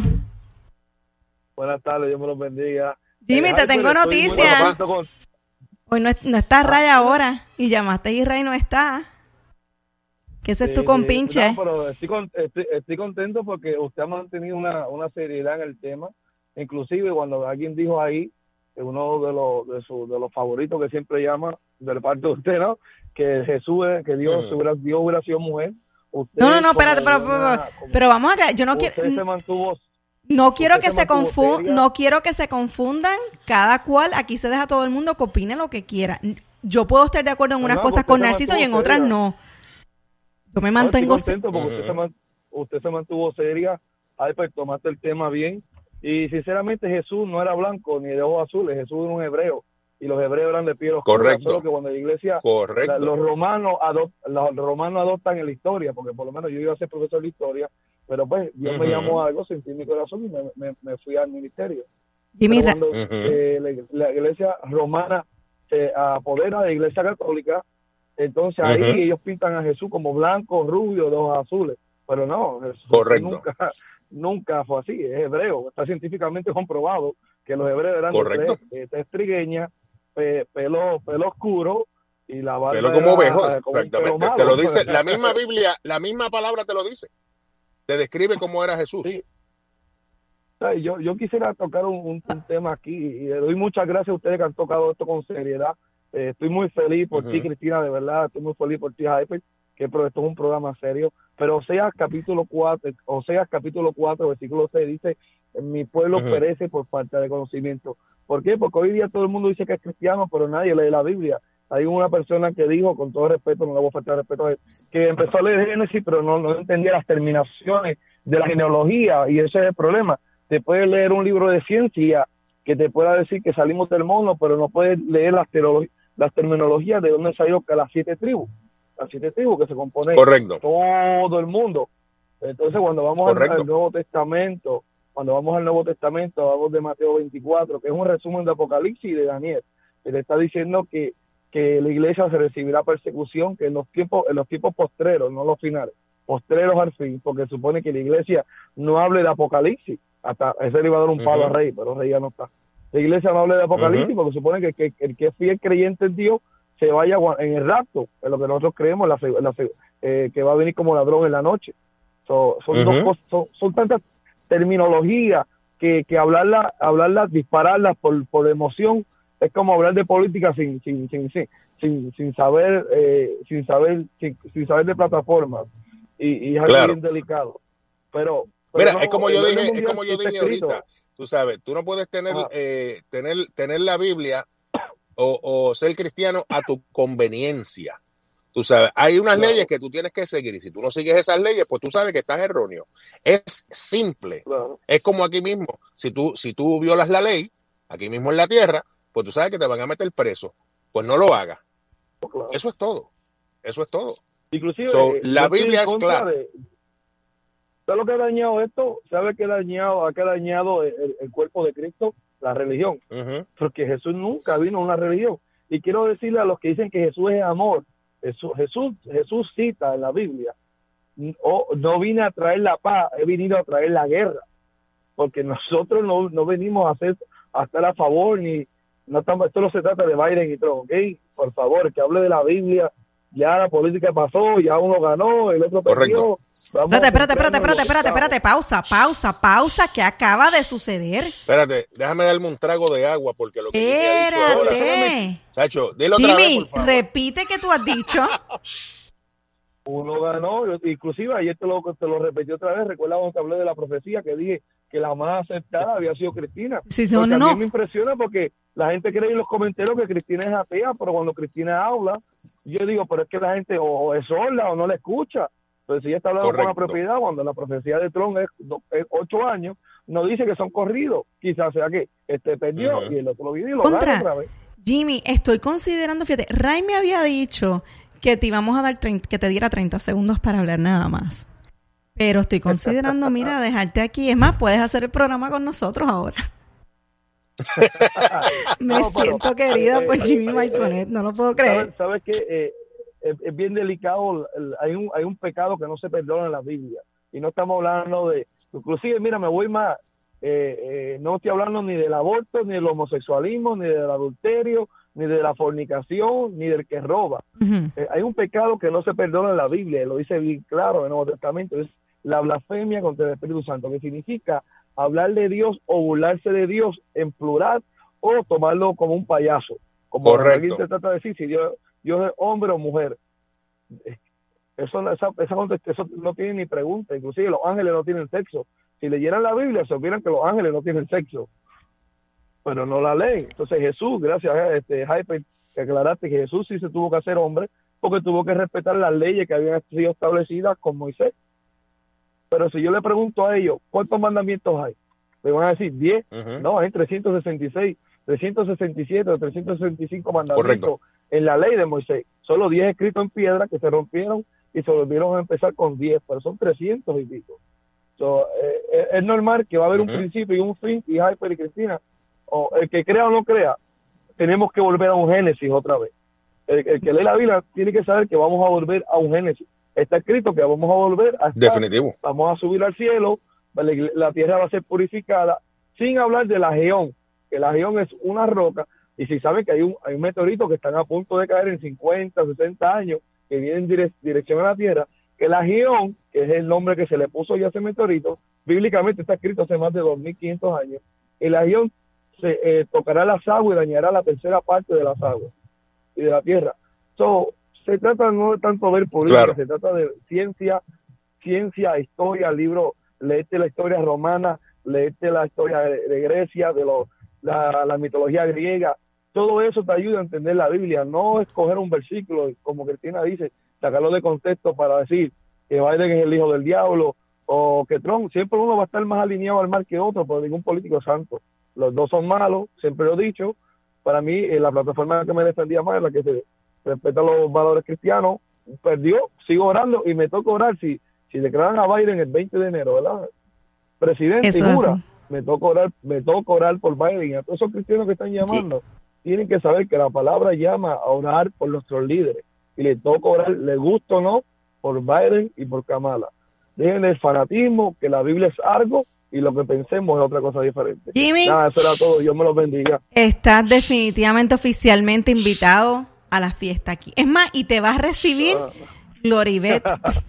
Buenas tardes, Dios me los bendiga. Jimmy, te tengo noticias. Con... Hoy no, no está Ray ahora. Y llamaste y Ray no está. ¿Qué ese sí, es tu compinche? No, pero estoy, con, estoy, estoy contento porque usted ha mantenido una, una seriedad en el tema. Inclusive cuando alguien dijo ahí, uno de los de, su, de los favoritos que siempre llama, de parte de usted, ¿no? Que Jesús, que Dios, uh-huh. hubiera, Dios hubiera sido mujer. Usted no, no, no, espérate, pero, pero, pero, pero vamos acá. Yo no quiero... se mantuvo... No quiero que se confund, no quiero que se confundan. Cada cual, aquí se deja a todo el mundo que opine lo que quiera. Yo puedo estar de acuerdo en unas no, cosas con Narciso y en otras seria. no. Yo me mantengo. No, estoy contento porque uh-huh. usted, se man, usted se mantuvo seria. Ay, pues tomaste el tema bien. Y sinceramente Jesús no era blanco ni de ojos azules. Jesús era un hebreo. Y los hebreos eran de piel oscura. Correcto. Solo que cuando la iglesia, Correcto. La, los romanos adop, los romanos adoptan en la historia, porque por lo menos yo iba a ser profesor de historia. Pero pues, Dios uh-huh. me llamó a algo, sentí mi corazón y me, me, me fui al ministerio. Y mira, cuando uh-huh. eh, la, la iglesia romana se apodera de la iglesia católica, entonces ahí uh-huh. ellos pintan a Jesús como blanco, rubio, de ojos azules. Pero no, Jesús Correcto. Nunca, nunca fue así, es hebreo. Está científicamente comprobado que los hebreos eran Correcto. de tres, tres trigueñas, pe, pelo, pelo oscuro, y la barba pelo como era, ovejos, como exactamente. Te lo dice, la misma Biblia, la misma palabra te lo dice. Te describe cómo era Jesús. Sí. ¿sabes? Yo, yo quisiera tocar un, un, un tema aquí y le doy muchas gracias a ustedes que han tocado esto con seriedad. Eh, estoy muy feliz por uh-huh. ti, Cristina, de verdad. Estoy muy feliz por ti, Hyper, que esto es un programa serio. Pero Oseas capítulo cuatro, Oseas capítulo cuatro, versículo seis dice, mi pueblo uh-huh. perece por falta de conocimiento. ¿Por qué? Porque hoy día todo el mundo dice que es cristiano, pero nadie lee la Biblia. Hay una persona que dijo, con todo respeto, no le voy a faltar respeto a él, que empezó a leer Génesis, pero no, no entendía las terminaciones de la genealogía, y ese es el problema. Te puedes leer un libro de ciencia que te pueda decir que salimos del mono, pero no puedes leer las, las terminologías de dónde salieron las siete tribus, las siete tribus que se componen Correcto. todo el mundo. Entonces, cuando vamos al, al Nuevo Testamento, cuando vamos al Nuevo Testamento, hablamos de Mateo veinticuatro, que es un resumen de Apocalipsis y de Daniel. Él está diciendo que que la iglesia se recibirá persecución, que en los tiempos en los tiempos postreros, no los finales, postreros al fin, porque supone que la iglesia no hable de Apocalipsis, hasta ese le iba a dar un palo uh-huh. a Rey, pero Rey ya no está. La iglesia no hable de Apocalipsis, uh-huh. porque supone que, que, que el que es fiel creyente en Dios se vaya en el rapto, en lo que nosotros creemos, la, la, eh, que va a venir como ladrón en la noche. So, son, uh-huh. dos cosas, son, son tantas terminologías que, que hablarlas, hablarlas, dispararlas por, por emoción, es como hablar de política sin sin sin sin, sin, sin saber eh, sin saber sin, sin saber de plataformas, y, y es algo claro. bien delicado. Pero, pero mira, no, es como yo dije, es como yo dije ahorita, tú sabes, tú no puedes tener eh, tener tener la Biblia o, o ser cristiano a tu conveniencia. Tú sabes, hay unas claro. leyes que tú tienes que seguir, y si tú no sigues esas leyes, pues tú sabes que estás erróneo. Es simple. Claro. Es como aquí mismo, si tú si tú violas la ley, aquí mismo en la tierra, pues tú sabes que te van a meter preso. Pues no lo hagas. Claro. Eso es todo. Eso es todo. Inclusive, so, la Biblia es clara. De... ¿Sabes lo que ha dañado esto? ¿Sabes qué ha dañado, qué ha dañado el, el cuerpo de Cristo? La religión. Uh-huh. Porque Jesús nunca vino a una religión. Y quiero decirle a los que dicen que Jesús es amor, Jesús, Jesús, Jesús cita en la Biblia, oh, no vine a traer la paz, he venido a traer la guerra. Porque nosotros no, no venimos a, hacer, a estar a favor, ni no estamos, esto no se trata de Biden y Trump, ¿ok? Por favor, que hable de la Biblia. Ya la política pasó, ya uno ganó, el otro perdió. Espérate, espérate, espérate, espérate, espérate, espérate, pausa, pausa, pausa, ¿qué acaba de suceder? Espérate, déjame darme un trago de agua, porque lo que Jimmy ha dicho ahora... Chacho, dilo otra Jimmy, vez, por favor. repite que tú has dicho. Uno ganó, inclusive ayer te lo, te lo repetí otra vez, recuerda cuando te hablé de la profecía que dije que la más aceptada había sido Cristina. Sí, no, no, no. A mí me impresiona porque la gente cree en los comentarios que Cristina es atea, pero cuando Cristina habla, yo digo, pero es que la gente o, o es sorda o no la escucha. Entonces, si ella está hablando Correcto. Con la propiedad, cuando la profecía de Trump es, es ocho años, no dice que son corridos. Quizás sea que este perdió uh-huh. y el otro lo vive y lo gana otra vez. Jimmy, estoy considerando, fíjate, Ray me había dicho que te íbamos a dar treinta, que te diera treinta segundos para hablar nada más. Pero estoy considerando, mira, dejarte aquí. Es más, puedes hacer el programa con nosotros ahora. Me no, siento pero, querida eh, por Jimmy eh, Maisonet, no lo puedo creer. ¿Sabes, sabes que eh, es, es bien delicado? Hay un, hay un pecado que no se perdona en la Biblia. Y no estamos hablando de... Inclusive, mira, me voy más... Eh, eh, no estoy hablando ni del aborto, ni del homosexualismo, ni del adulterio, ni de la fornicación, ni del que roba. Uh-huh. Eh, hay un pecado que no se perdona en la Biblia, lo dice bien claro en el Nuevo Testamento, es la blasfemia contra el Espíritu Santo, que significa hablar de Dios o burlarse de Dios en plural o tomarlo como un payaso. Como Correcto. Alguien te trata de decir si Dios, Dios es hombre o mujer. Eso, esa, esa, eso no tiene ni pregunta, inclusive los ángeles no tienen sexo. Si leyeran la Biblia, se olvidan que los ángeles no tienen sexo, pero no la leen. Entonces Jesús, gracias a este Hyper, que aclaraste que Jesús sí se tuvo que hacer hombre, porque tuvo que respetar las leyes que habían sido establecidas con Moisés. Pero si yo le pregunto a ellos, ¿cuántos mandamientos hay? Me van a decir diez. Uh-huh. No, hay trescientos sesenta y seis, trescientos sesenta y siete o trescientos sesenta y cinco mandamientos Correcto. En la ley de Moisés. Solo diez escritos en piedra que se rompieron y se volvieron a empezar con diez, pero son trescientos y pico. So, eh, es normal que va a haber uh-huh. un principio y un fin, y Hyper y Cristina, o el que crea o no crea, tenemos que volver a un Génesis otra vez. El, el que lee la Biblia tiene que saber que vamos a volver a un Génesis. Está escrito que vamos a volver a estar, Definitivo. Vamos a subir al cielo, la, la tierra va a ser purificada, sin hablar de la Geón, que la Geón es una roca, y si saben que hay un, hay un meteorito que están a punto de caer en cincuenta, sesenta años, que viene en dire, dirección a la tierra, que la Gión, que es el nombre que se le puso ya a ese meteorito, bíblicamente está escrito hace más de dos mil quinientos años, y la Gión se eh, tocará las aguas y dañará la tercera parte de las aguas y de la tierra. So, se trata no de tanto ver política, claro. Se trata de ciencia, ciencia, historia, libro, leerte la historia romana, leerte la historia de, de Grecia, de lo, la, la mitología griega. Todo eso te ayuda a entender la Biblia, no escoger un versículo, como Cristina dice, sacarlo de contexto para decir que Biden es el hijo del diablo o que Trump. Siempre uno va a estar más alineado al mal que otro, pero ningún político es santo. Los dos son malos, siempre lo he dicho. Para mí, eh, la plataforma que me defendía más es la que se respeta los valores cristianos. Perdió, sigo orando y me toca orar. Si, si declaran a Biden el veinte de enero, ¿verdad? Presidente, eso jura, me toca orar, me toca orar por Biden. Y a todos esos cristianos que están llamando, sí, tienen que saber que la palabra llama a orar por nuestros líderes. Y le toca orar, le gusta o no, por Biden y por Kamala. Dejen el fanatismo, que la Biblia es algo y lo que pensemos es otra cosa diferente. Jimmy, nada, eso era todo. Dios me los bendiga. Estás definitivamente oficialmente invitado a la fiesta aquí. Es más, y te vas a recibir ah. Gloribet.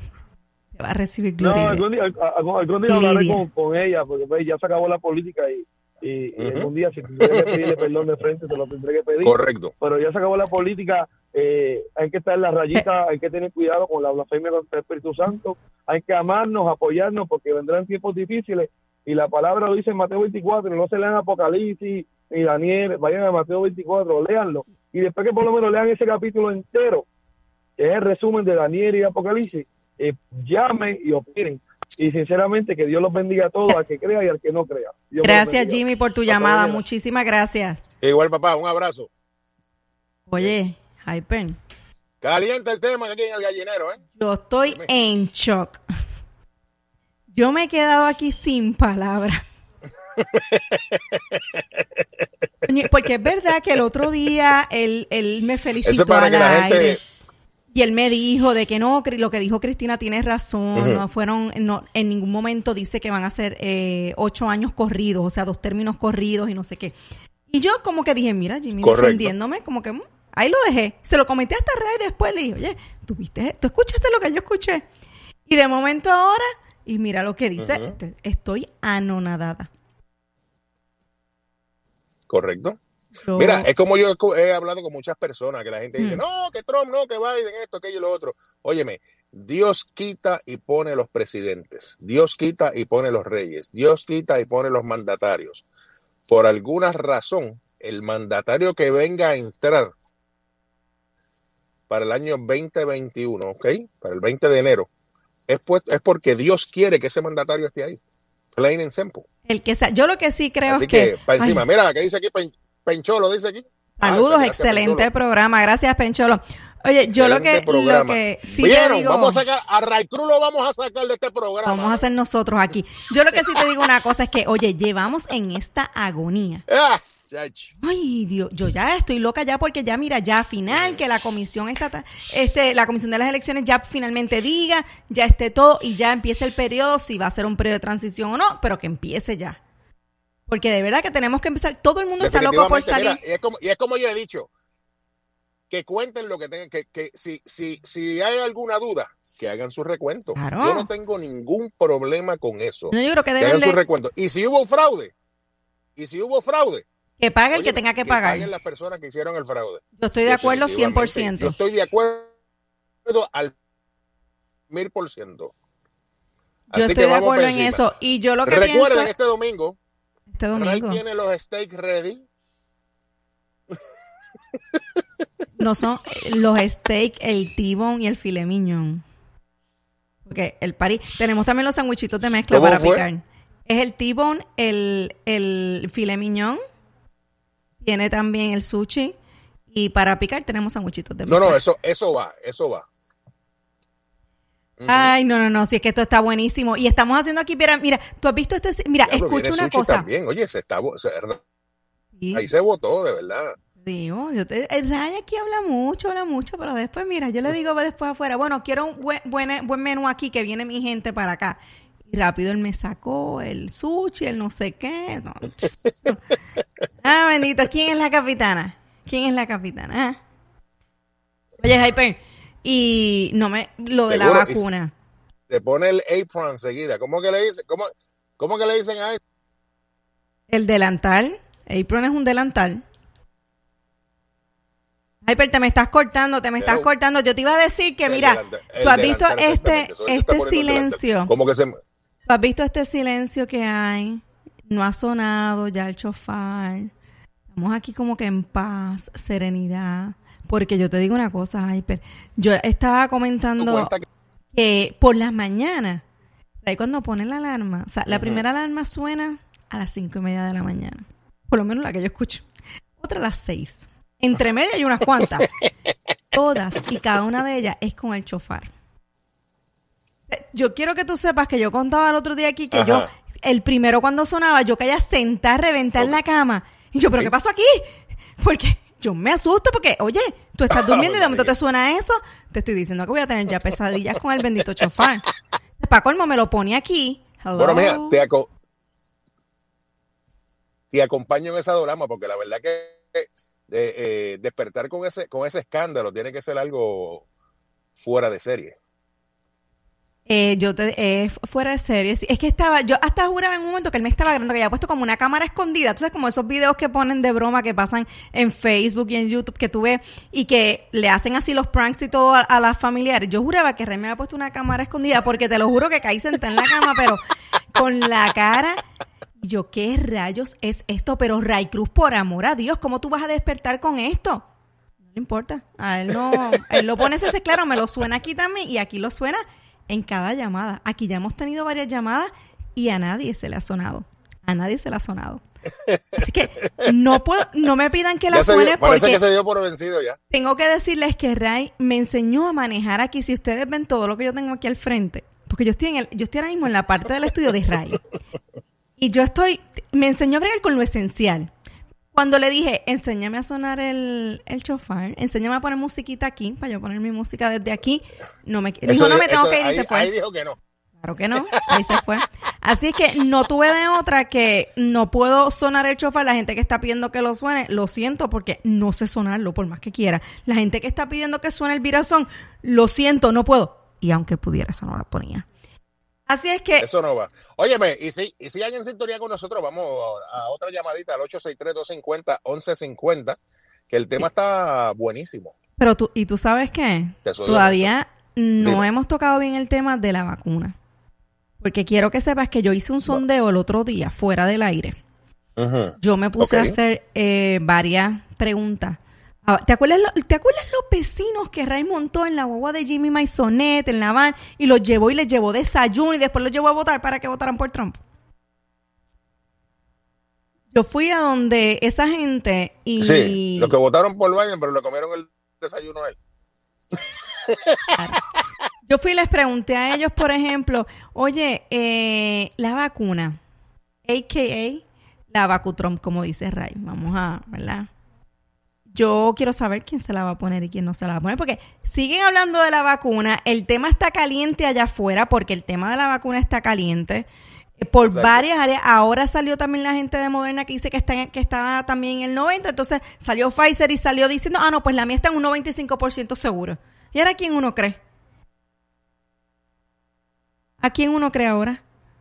Te vas a recibir Gloribet. No, algún día, algún, algún día hablaré con, con ella, porque pues, ya se acabó la política y, y, uh-huh. y algún día si tendré que pedirle perdón de frente, se lo tendré que pedir. Correcto. Pero ya se acabó la política. Eh, hay que estar en la rayita, hay que tener cuidado con la blasfemia contra el Espíritu Santo, hay que amarnos, apoyarnos, porque vendrán tiempos difíciles, y la palabra lo dice en Mateo veinticuatro, no se lean Apocalipsis ni Daniel, vayan a Mateo veinticuatro, léanlo, y después que por lo menos lean ese capítulo entero, que es el resumen de Daniel y Apocalipsis, eh, llamen y opinen, y sinceramente que Dios los bendiga a todos, al que crea y al que no crea. Dios gracias Jimmy por tu llamada, mañana. Muchísimas gracias. Igual papá, un abrazo. Oye, Hyper. Calienta el tema aquí en el gallinero, ¿eh? Yo estoy Dime. en shock. Yo me he quedado aquí sin palabras. Porque es verdad que el otro día él, él me felicitó al aire gente... y él me dijo de que no, lo que dijo Cristina tiene razón, uh-huh. no fueron, no, en ningún momento dice que van a ser eh, ocho años corridos, o sea, dos términos corridos y no sé qué. Y yo como que dije, mira, Jimmy Correcto. defendiéndome, como que ahí lo dejé. Se lo comenté hasta Ray y después le dije, oye, ¿tú viste? ¿Tú escuchaste lo que yo escuché? Y de momento ahora, y mira lo que dice, uh-huh. estoy anonadada. Correcto. Yo... Mira, es como yo he hablado con muchas personas, que la gente dice, mm. no, que Trump, no, que Biden, esto, aquello y lo otro. Óyeme, Dios quita y pone los presidentes. Dios quita y pone los reyes. Dios quita y pone los mandatarios. Por alguna razón, el mandatario que venga a entrar para el año veinte veintiuno, ¿ok? Para el veinte de enero, es, pues, es porque Dios quiere que ese mandatario esté ahí. Plain and simple. El que sa- yo lo que sí creo Así es que... que, para encima, ay. Mira, ¿qué dice aquí? Pen- Pencholo dice aquí. Saludos, ah, gracias, excelente Pencholo. Programa. Gracias, Pencholo. Oye, yo lo que, lo que sí ¿Vieron? te digo... Vamos a sacar, a Ray Cruz lo vamos a sacar de este programa. Vamos a hacer nosotros aquí. Yo lo que sí te digo una cosa es que, oye, llevamos en esta agonía. Ah, Ay, Dios, yo ya estoy loca ya porque ya, mira, ya final, que la comisión está, este, la comisión de las elecciones ya finalmente diga, ya esté todo y ya empiece el periodo, si va a ser un periodo de transición o no, pero que empiece ya. Porque de verdad que tenemos que empezar, todo el mundo está loco por salir. Mira, y, es como, y es como yo he dicho, que cuenten lo que tengan, que, que si, si, si hay alguna duda, que hagan su recuento. Claro. Yo no tengo ningún problema con eso. No, yo creo que, que deben hagan de... su recuento. Y si hubo fraude, y si hubo fraude, que pague el que tenga que, que pagar. Que paguen las personas que hicieron el fraude. Yo estoy de acuerdo cien por ciento. Yo estoy de acuerdo al mil por ciento. Yo estoy de acuerdo en eso. Y yo lo que Recuerden pienso... este domingo, este domingo. Ray tiene los steaks ready. No son los steaks, el T-bone y el filet mignon. Porque el party... Tenemos también los sandwichitos de mezcla para fue? picar. Es el T-bone, el, el filet mignon. Tiene también el sushi. Y para picar tenemos sandwichitos de mezcla. No, no, eso, eso va, eso va. Uh-huh. Ay, no, no, no, si es que esto está buenísimo. Y estamos haciendo aquí, mira, mira, tú has visto este, mira, Diablo, escucha una cosa. También. Oye, se está, se, sí. Ahí se votó, de verdad. Digo, yo te, el Ray aquí habla mucho, habla mucho, pero después, mira, yo le digo después afuera, bueno, quiero un buen, buen, buen menú aquí, que viene mi gente para acá. Y rápido él me sacó el sushi, el no sé qué. No. Ah, bendito, ¿quién es la capitana? ¿Quién es la capitana? ¿Ah? Oye, Hyper, y no me, lo de la vacuna. te pone el apron enseguida. ¿Cómo que le dicen? ¿Cómo, cómo que le dicen a eso? El delantal. Apron es un delantal. Hyper, te me estás cortando, te me estás Pero, cortando. Yo te iba a decir que, mira, delanta, tú has visto este, este silencio. ¿Cómo que se... Tú has visto este silencio que hay. No ha sonado ya el chofar. Estamos aquí como que en paz, serenidad. Porque yo te digo una cosa, Hyper. Yo estaba comentando que... que por las mañanas, ahí cuando ponen la alarma, o sea, la uh-huh. primera alarma suena a las cinco y media de la mañana. Por lo menos la que yo escucho. Otra a las seis. Entre media hay unas cuantas. Todas y cada una de ellas es con el chofar. Yo quiero que tú sepas que yo contaba el otro día aquí que Ajá. yo, el primero cuando sonaba, yo caía sentar, reventar en la cama. Y yo, ¿pero qué pasó aquí? Porque yo me asusto porque, oye, tú estás durmiendo y de momento te suena eso. Te estoy diciendo que voy a tener ya pesadillas con el bendito chofar. Para colmo me lo pone aquí. Hello. Bueno, mira, te, aco- te acompaño en esa drama porque la verdad que... De, eh, despertar con ese con ese escándalo tiene que ser algo fuera de serie. Eh, yo te eh, fuera de serie. Es que estaba, yo hasta juraba en un momento que él me estaba grabando, que había puesto como una cámara escondida. Tú sabes, como esos videos que ponen de broma que pasan en Facebook y en YouTube que tú ves y que le hacen así los pranks y todo a, a las familiares. Yo juraba que Rey me había puesto una cámara escondida porque te lo juro que caí sentada en la cama, pero con la cara. Yo, ¿qué rayos es esto? Pero Ray Cruz, por amor a Dios, ¿cómo tú vas a despertar con esto? No le importa. A él no, él lo pone ese claro, me lo suena aquí también y aquí lo suena en cada llamada. Aquí ya hemos tenido varias llamadas y a nadie se le ha sonado. A nadie se le ha sonado. Así que no puedo, no me pidan que la suene dio, porque parece que se dio por vencido ya. Tengo que decirles que Ray me enseñó a manejar aquí. Si ustedes ven todo lo que yo tengo aquí al frente, porque yo estoy en el, yo estoy ahora mismo en la parte del estudio de Ray. Y yo estoy, me enseñó a bregar con lo esencial. Cuando le dije, enséñame a sonar el, el chofar, enséñame a poner musiquita aquí, para yo poner mi música desde aquí, no me dijo, eso, no me tengo eso, que ir ahí, y se fue. Ahí dijo que no. Claro que no, ahí se fue. Así que no tuve de otra que no puedo sonar el chofar. La gente que está pidiendo que lo suene, lo siento porque no sé sonarlo por más que quiera. La gente que está pidiendo que suene el virazón, lo siento, no puedo. Y aunque pudiera, eso no la ponía. Así es que... Eso no va. Óyeme, y si, y si hay en sintonía con nosotros, vamos a, a otra llamadita al ocho seis tres, dos cinco cero, once cincuenta, que el tema está buenísimo. Pero tú, ¿y tú sabes qué? Todavía no Dime. hemos tocado bien el tema de la vacuna. Porque quiero que sepas que yo hice un sondeo el otro día, fuera del aire. Uh-huh. Yo me puse okay. a hacer eh, varias preguntas. ¿Te acuerdas, lo, ¿Te acuerdas los vecinos que Ray montó en la guagua de Jimmy Maisonet, en la van, y los llevó y les llevó desayuno y después los llevó a votar para que votaran por Trump? Yo fui a donde esa gente y... Sí, los que votaron por Biden, pero le comieron el desayuno a él. Claro. Yo fui y les pregunté a ellos, por ejemplo, oye, eh, la vacuna, a k a la vacutrom, como dice Ray, vamos a, ¿verdad? Yo quiero saber quién se la va a poner y quién no se la va a poner, porque siguen hablando de la vacuna, el tema está caliente allá afuera, porque el tema de la vacuna está caliente por Exacto. varias áreas. Ahora salió también la gente de Moderna que dice que está que estaba también en el noventa, entonces salió Pfizer y salió diciendo, ah, no, pues la mía está en un noventa y cinco por ciento seguro. ¿Y ahora quién uno cree? ¿A quién uno cree ahora?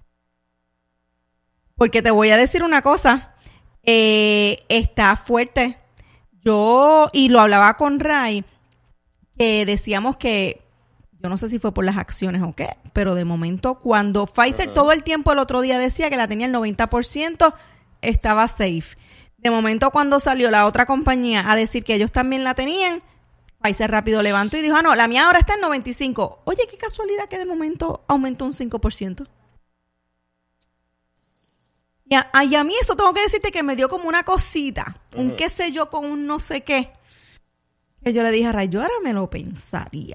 Porque te voy a decir una cosa, eh, está fuerte. Yo, y lo hablaba con Ray, que decíamos que, yo no sé si fue por las acciones o qué, pero de momento cuando Pfizer uh-huh. todo el tiempo el otro día decía que la tenía el noventa por ciento, estaba safe. De momento cuando salió la otra compañía a decir que ellos también la tenían, Pfizer rápido levantó y dijo, ah, no, la mía ahora está en noventa y cinco. Oye, qué casualidad que de momento aumentó un cinco por ciento. Y a, y a mí eso tengo que decirte que me dio como una cosita, uh-huh. un qué sé yo con un no sé qué, que yo le dije a Ray, yo ahora me lo pensaría.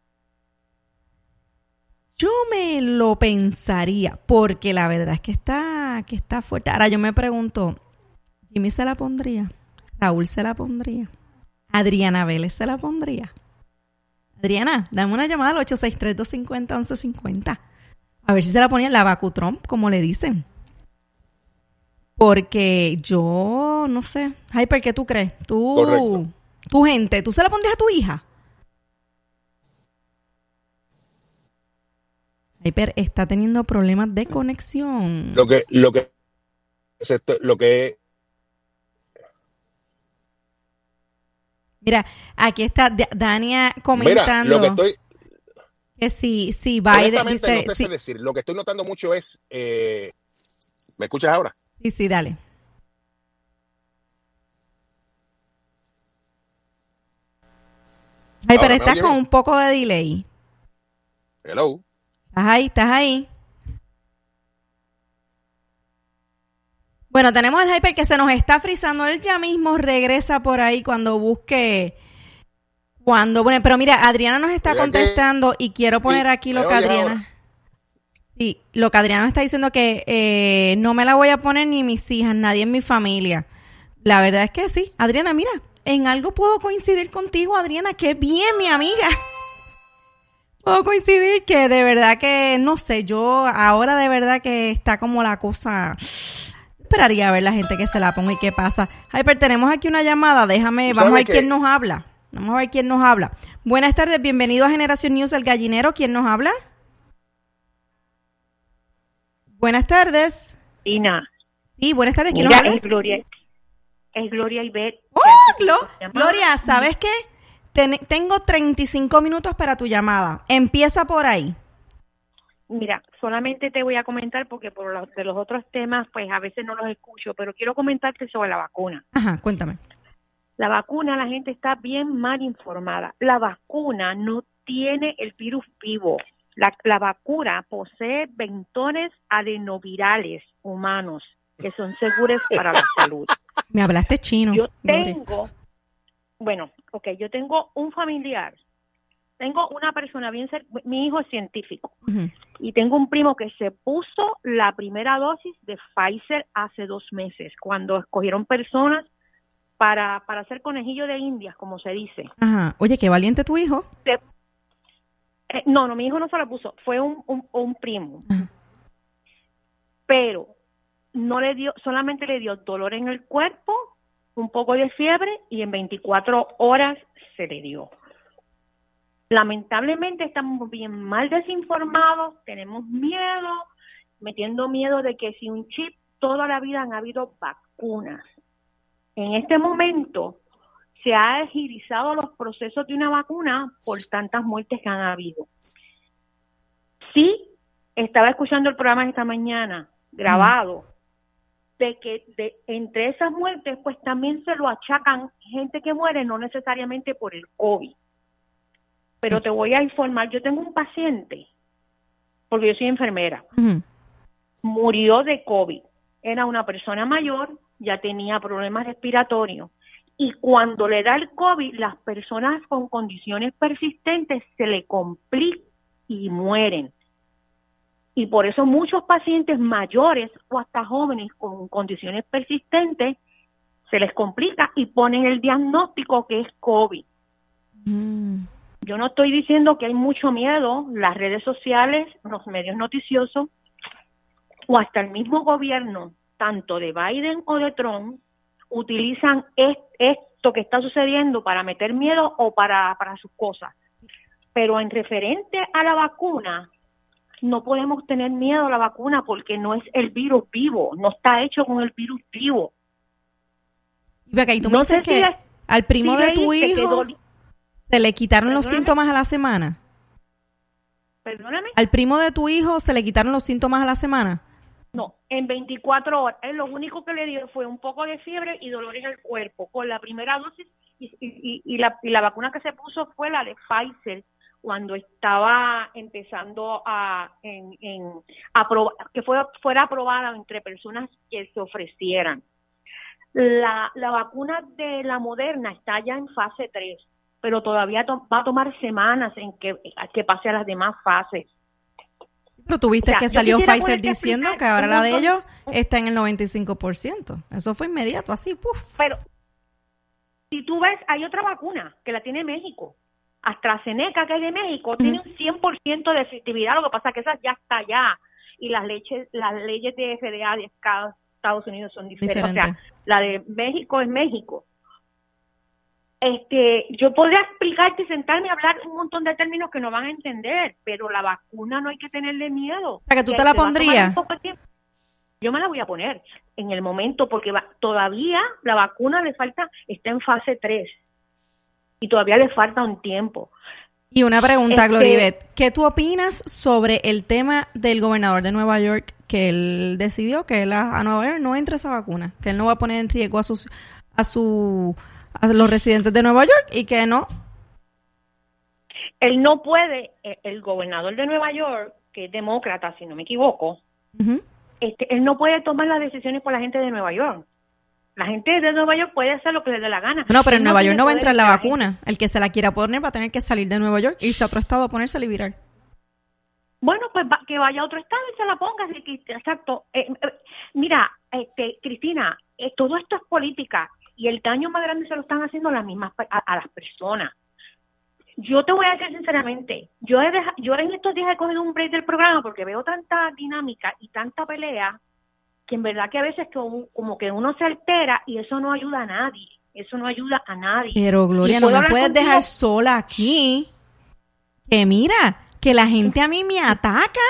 Yo me lo pensaría, porque la verdad es que está, que está fuerte. Ahora yo me pregunto, ¿Jimmy se la pondría? ¿Raúl se la pondría? ¿Adriana Vélez se la pondría? Adriana, dame una llamada al ocho seis tres, dos cinco cero, once cincuenta. A ver si se la ponía la vacutrom, como le dicen. Porque yo, no sé. Hyper, ¿qué tú crees? Tú, Correcto. Tu gente, ¿tú se la pondrías a tu hija? Hyper está teniendo problemas de conexión. Lo que, lo que, lo que. Mira, aquí está Dania comentando. Mira, lo que estoy. Que si, si Biden dice. No te sé si, decir. Lo que estoy notando mucho es. Eh, ¿Me escuchas ahora? Sí, sí, dale. Ay, pero estás con un poco de delay. Hello. ¿Estás ahí? ¿Estás ahí? Bueno, tenemos al Hyper que se nos está frizando. Él ya mismo regresa por ahí cuando busque... Cuando... Bueno, pero mira, Adriana nos está Oiga contestando que... y quiero poner sí, aquí lo que Adriana... Ahora. Sí, lo que Adriana está diciendo que eh, no me la voy a poner ni mis hijas, nadie en mi familia. La verdad es que sí. Adriana, mira, en algo puedo coincidir contigo, Adriana. ¡Qué bien, mi amiga! Puedo coincidir que de verdad que, no sé, yo ahora de verdad que está como la cosa... Esperaría a ver la gente que se la ponga y qué pasa. Hyper, tenemos aquí una llamada, déjame, vamos a ver que... quién nos habla. Vamos a ver quién nos habla. Buenas tardes, bienvenido a Generación News, El Gallinero. ¿Quién nos habla? Buenas tardes. Ina. Sí, buenas tardes. ¿Quién Mira, nos habla? Es Gloria. Es Gloria Ibet. ¡Oh, Glo- Gloria! ¿Sabes qué? Ten- tengo treinta y cinco minutos para tu llamada. Empieza por ahí. Mira, solamente te voy a comentar porque por los, de los otros temas, pues a veces no los escucho, pero quiero comentarte sobre la vacuna. Ajá, cuéntame. La vacuna, la gente está bien mal informada. La vacuna no tiene el virus vivo. La, la vacuna posee vectores adenovirales humanos que son seguros para la salud. Me hablaste chino. Yo tengo, bueno, ok, yo tengo un familiar, tengo una persona bien cerca, mi hijo es científico, uh-huh. y tengo un primo que se puso la primera dosis de Pfizer hace dos meses, cuando escogieron personas para, para hacer conejillo de indias, como se dice. Ajá. Oye, qué valiente tu hijo. Se, eh, no, no, mi hijo no se la puso, fue un, un, un primo. Uh-huh. Pero no le dio, solamente le dio dolor en el cuerpo, un poco de fiebre y en veinticuatro horas se le dio. Lamentablemente estamos bien mal desinformados, tenemos miedo, metiendo miedo de que si un chip, toda la vida han habido vacunas. En este momento se ha agilizado los procesos de una vacuna por tantas muertes que han habido. Sí, estaba escuchando el programa esta mañana, grabado, de que de, entre esas muertes, pues también se lo achacan gente que muere, no necesariamente por el COVID. Pero te voy a informar, yo tengo un paciente, porque yo soy enfermera, uh-huh. murió de COVID. Era una persona mayor, ya tenía problemas respiratorios. Y cuando le da el COVID, las personas con condiciones persistentes se le complican y mueren. Y por eso muchos pacientes mayores o hasta jóvenes con condiciones persistentes se les complica y ponen el diagnóstico que es COVID. Mm. Yo no estoy diciendo que hay mucho miedo, las redes sociales, los medios noticiosos o hasta el mismo gobierno, tanto de Biden o de Trump, utilizan est- esto que está sucediendo para meter miedo o para, para sus cosas. Pero en referente a la vacuna, no podemos tener miedo a la vacuna porque no es el virus vivo, no está hecho con el virus vivo. Y tú me no dices que si es, al primo si de tu hijo se le quitaron Perdóname. los síntomas a la semana. Perdóname. ¿Al primo de tu hijo se le quitaron los síntomas a la semana? No, en veinticuatro horas. Él lo único que le dio fue un poco de fiebre y dolor en el cuerpo con la primera dosis y, y, y, la, y la vacuna que se puso fue la de Pfizer cuando estaba empezando a, en, en, a probar, que fuera, fuera aprobada entre personas que se ofrecieran. La, la vacuna de la Moderna está ya en fase tres, pero todavía to- va a tomar semanas en que, que pase a las demás fases. Pero tuviste o sea, que salió Pfizer diciendo que ahora la de ellos está en el noventa y cinco por ciento. Eso fue inmediato, así, puf. Pero si tú ves, hay otra vacuna que la tiene México. AstraZeneca, que es de México, uh-huh. tiene un cien por ciento de efectividad, lo que pasa es que esa ya está allá. Y las leyes, las leyes de F D A de Estados Unidos son diferentes. Diferente. O sea, la de México es México. Este, yo podría explicarte y sentarme a hablar un montón de términos que no van a entender, pero la vacuna no hay que tenerle miedo. O sea, que tú te la pondrías. Yo me la voy a poner en el momento, porque va, todavía la vacuna le falta, está en fase tres, y todavía le falta un tiempo. Y una pregunta, este, Gloribet, ¿qué tú opinas sobre el tema del gobernador de Nueva York, que él decidió que él a, a Nueva York no entre esa vacuna, que él no va a poner en riesgo a sus, a su a los residentes de Nueva York y que no? Él no puede, el gobernador de Nueva York, que es demócrata, si no me equivoco, uh-huh. este, él no puede tomar las decisiones por la gente de Nueva York. La gente de Nueva York puede hacer lo que le dé la gana. No, pero en no Nueva York no va a entrar la la vacuna. gente. El que se la quiera poner va a tener que salir de Nueva York, irse a otro estado a ponérsela y virar. Bueno, pues va, que vaya a otro estado y se la ponga. Exacto. Eh, eh, mira, este, Cristina, eh, todo esto es política y el daño más grande se lo están haciendo las mismas a, a las personas. Yo te voy a decir sinceramente, yo he deja, yo en estos días he cogido un break del programa porque veo tanta dinámica y tanta pelea que en verdad que a veces como que uno se altera y eso no ayuda a nadie. Eso no ayuda a nadie. Pero Gloria, no me puedes contigo? dejar sola aquí. Que mira, que la gente a mí me ataca.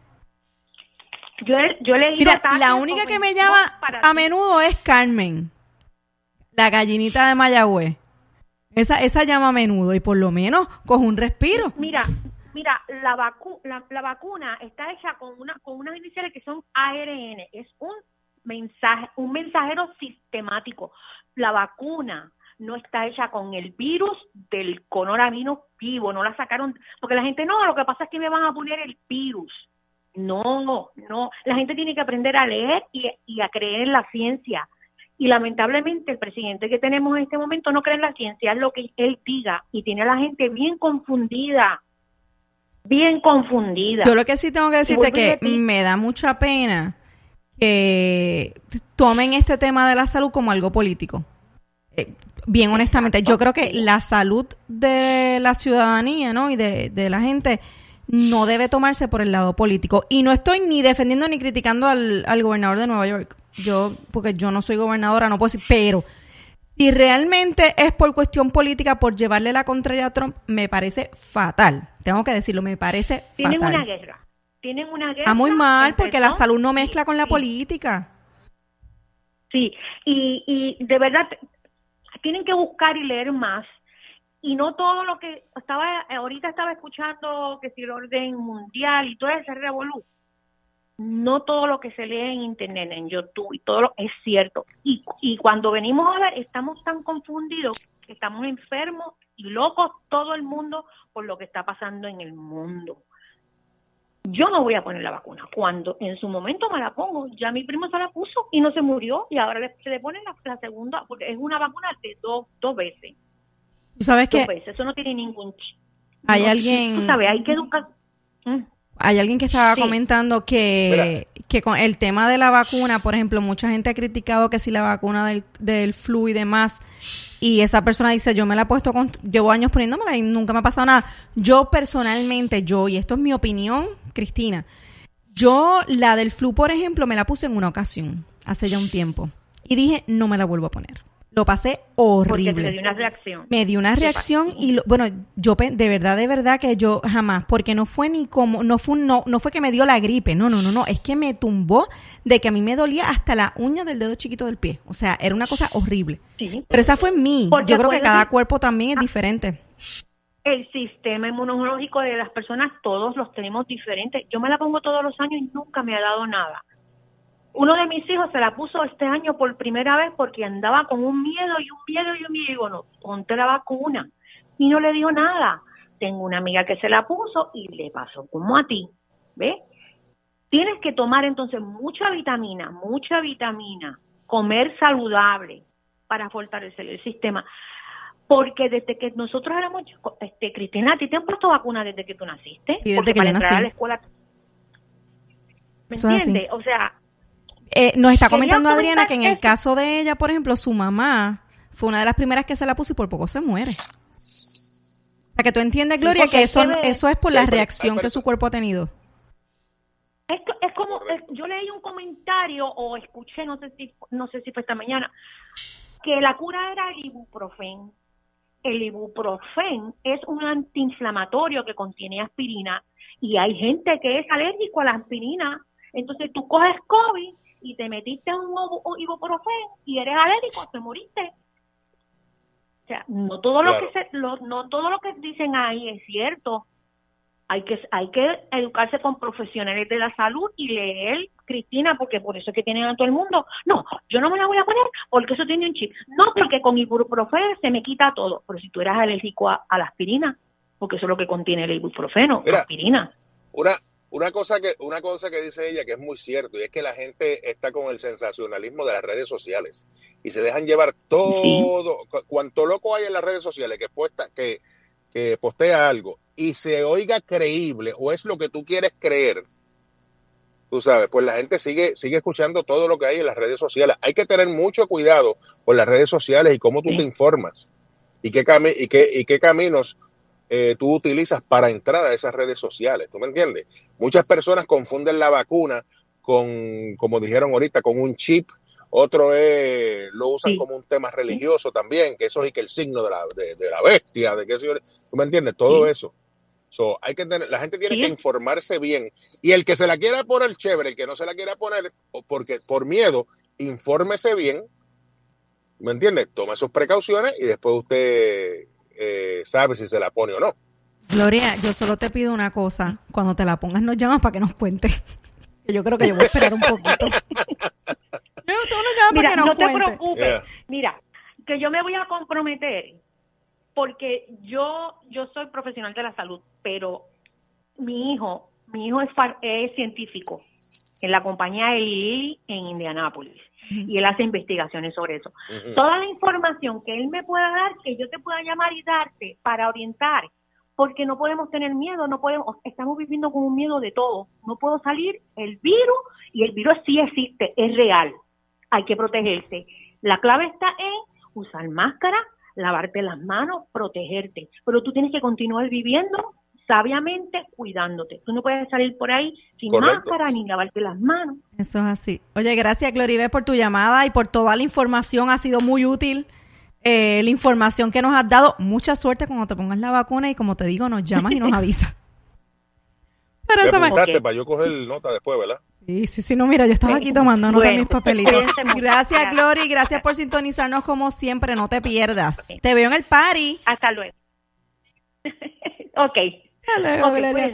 Yo, yo le digo Mira, la única que me llama a menudo es Carmen, la gallinita de Mayagüez. Esa, esa llama a menudo y por lo menos coge un respiro. Mira, mira, la, vacu la, la vacuna está hecha con una con unas iniciales que son A R N. Es un mensaje, un mensajero sistemático. La vacuna no está hecha con el virus del coronavirus vivo, no la sacaron, porque la gente, no, lo que pasa es que me van a poner el virus. No, no, la gente tiene que aprender a leer y, y a creer en la ciencia. Y lamentablemente el presidente que tenemos en este momento no cree en la ciencia, es lo que él diga, y tiene a la gente bien confundida, bien confundida. Yo lo que sí tengo que decirte es que me da mucha pena que tomen este tema de la salud como algo político. Eh, bien honestamente, yo creo que la salud de la ciudadanía, ¿no? y de, de la gente no debe tomarse por el lado político. Y no estoy ni defendiendo ni criticando al, al gobernador de Nueva York. Yo, porque yo no soy gobernadora, no puedo decir, pero si realmente es por cuestión política, por llevarle la contraria a Trump, me parece fatal. Tengo que decirlo, me parece Tienen fatal. Tienen una guerra. Tienen una guerra. Está muy mal porque la salud no mezcla con la sí. política. Sí, y, y de verdad tienen que buscar y leer más. Y no todo lo que estaba, ahorita estaba escuchando que si el orden mundial y todo ese revolú, no todo lo que se lee en internet, en YouTube y todo lo, es cierto. Y, y cuando venimos a ver, estamos tan confundidos que estamos enfermos y locos todo el mundo por lo que está pasando en el mundo. Yo no voy a poner la vacuna. Cuando en su momento me la pongo, ya mi primo se la puso y no se murió y ahora le, se le pone la, la segunda, porque es una vacuna de dos, dos veces. ¿Sabes qué? Eso no tiene ningún... Hay no, alguien... Tú sabes, hay que educar... ¿Mm? Hay alguien que estaba sí. comentando que, que con el tema de la vacuna, por ejemplo, mucha gente ha criticado que si la vacuna del, del flu y demás, y esa persona dice, yo me la he puesto, con, llevo años poniéndomela y nunca me ha pasado nada. Yo personalmente, yo, y esto es mi opinión, Cristina, yo la del flu, por ejemplo, me la puse en una ocasión, hace ya un tiempo, y dije, no me la vuelvo a poner. Lo pasé horrible. Porque te dio una reacción. Me dio una reacción y lo, bueno, yo de verdad, de verdad que yo jamás, porque no fue ni como, no fue no, no fue que me dio la gripe, no, no, no, no, es que me tumbó de que a mí me dolía hasta la uña del dedo chiquito del pie. O sea, era una cosa horrible. Sí. Pero esa fue en mí. Yo creo que cada cuerpo también es diferente. El sistema inmunológico de las personas, todos los tenemos diferentes. Yo me la pongo todos los años y nunca me ha dado nada. Uno de mis hijos se la puso este año por primera vez porque andaba con un miedo y un miedo y un miedo. Y digo, no, ponte la vacuna. Y no le dio nada. Tengo una amiga que se la puso y le pasó como a ti. ¿Ves? Tienes que tomar entonces mucha vitamina, mucha vitamina, comer saludable para fortalecer el sistema. Porque desde que nosotros éramos, este, Cristina, ¿a ti te han puesto vacuna desde que tú naciste? Y desde porque que para yo entrar nací. a la escuela... ¿Me Eso es entiendes? así. O sea... Eh, nos está comentando Adriana que en el eso. caso de ella, por ejemplo, su mamá fue una de las primeras que se la puso y por poco se muere. O sea, que tú entiendes, Gloria, que eso, eso es por Sí, la pero- reacción pero- que su cuerpo ha tenido. Es, es como, es- yo leí un comentario o escuché, no sé si no sé si fue esta mañana, que la cura era el ibuprofén. el ibuprofen es un antiinflamatorio que contiene aspirina y hay gente que es alérgico a la aspirina. Entonces tú coges COVID y te metiste un, un ibuprofen y eres alérgico, te moriste. O sea, no todo Claro. lo que se, lo, no todo lo que dicen ahí es cierto. Hay que hay que educarse con profesionales de la salud y leer, Cristina, porque por eso es que tienen a todo el mundo. No, yo no me la voy a poner porque eso tiene un chip. No, porque con ibuprofeno se me quita todo. Pero si tú eras alérgico a, a la aspirina, porque eso es lo que contiene el ibuprofeno, Mira, aspirina. Una, una cosa que, una cosa que dice ella que es muy cierto, y es que la gente está con el sensacionalismo de las redes sociales y se dejan llevar todo, sí. cuanto loco hay en las redes sociales que puesta, que, que postea algo y se oiga creíble o es lo que tú quieres creer, tú sabes, pues la gente sigue, sigue escuchando todo lo que hay en las redes sociales. Hay que tener mucho cuidado con las redes sociales y cómo tú sí. te informas y qué, cami- y qué, y qué caminos eh, tú utilizas para entrar a esas redes sociales. ¿Tú me entiendes? Muchas personas confunden la vacuna con, como dijeron ahorita, con un chip. Otro es, lo usan sí. como un tema religioso también, que eso es que el signo de la, de, de la bestia, de que eso, ¿tú me entiendes? Todo sí. eso. So, hay que tener, la gente tiene sí. que informarse bien. Y el que se la quiera poner chévere, el que no se la quiera poner, porque por miedo, infórmese bien, ¿me entiendes? Tome sus precauciones y después usted eh, sabe si se la pone o no. Gloria, yo solo te pido una cosa. Cuando te la pongas nos llamas para que nos cuentes. Yo creo que yo voy a esperar un poquito. No, tú nos llamas Mira, para que nos no te cuentes. preocupes. Yeah. Mira, que yo me voy a comprometer porque yo yo soy profesional de la salud, pero mi hijo, mi hijo es, es científico en la compañía Eli en Indianápolis uh-huh. y él hace investigaciones sobre eso. Uh-huh. Toda la información que él me pueda dar, que yo te pueda llamar y darte para orientar, porque no podemos tener miedo, no podemos, estamos viviendo con un miedo de todo. No puedo salir, el virus, y el virus sí existe, es real. Hay que protegerse. La clave está en usar máscara, lavarte las manos, protegerte. Pero tú tienes que continuar viviendo sabiamente, cuidándote. Tú no puedes salir por ahí sin Correcto. máscara ni lavarte las manos. Eso es así. Oye, gracias, Gloribel, por tu llamada y por toda la información. Ha sido muy útil. Eh, la información que nos has dado. Mucha suerte cuando te pongas la vacuna y, como te digo, nos llamas y nos avisas. Pero eso me... okay. para yo coger nota después, ¿verdad? Sí, sí, sí, no, mira, yo estaba aquí tomando nota bueno, en mis papelitos. Gracias, Glory, gracias por sintonizarnos como siempre, no te pierdas. Okay. Te veo en el party. Hasta luego. Ok. Hasta luego, okay, Gloria.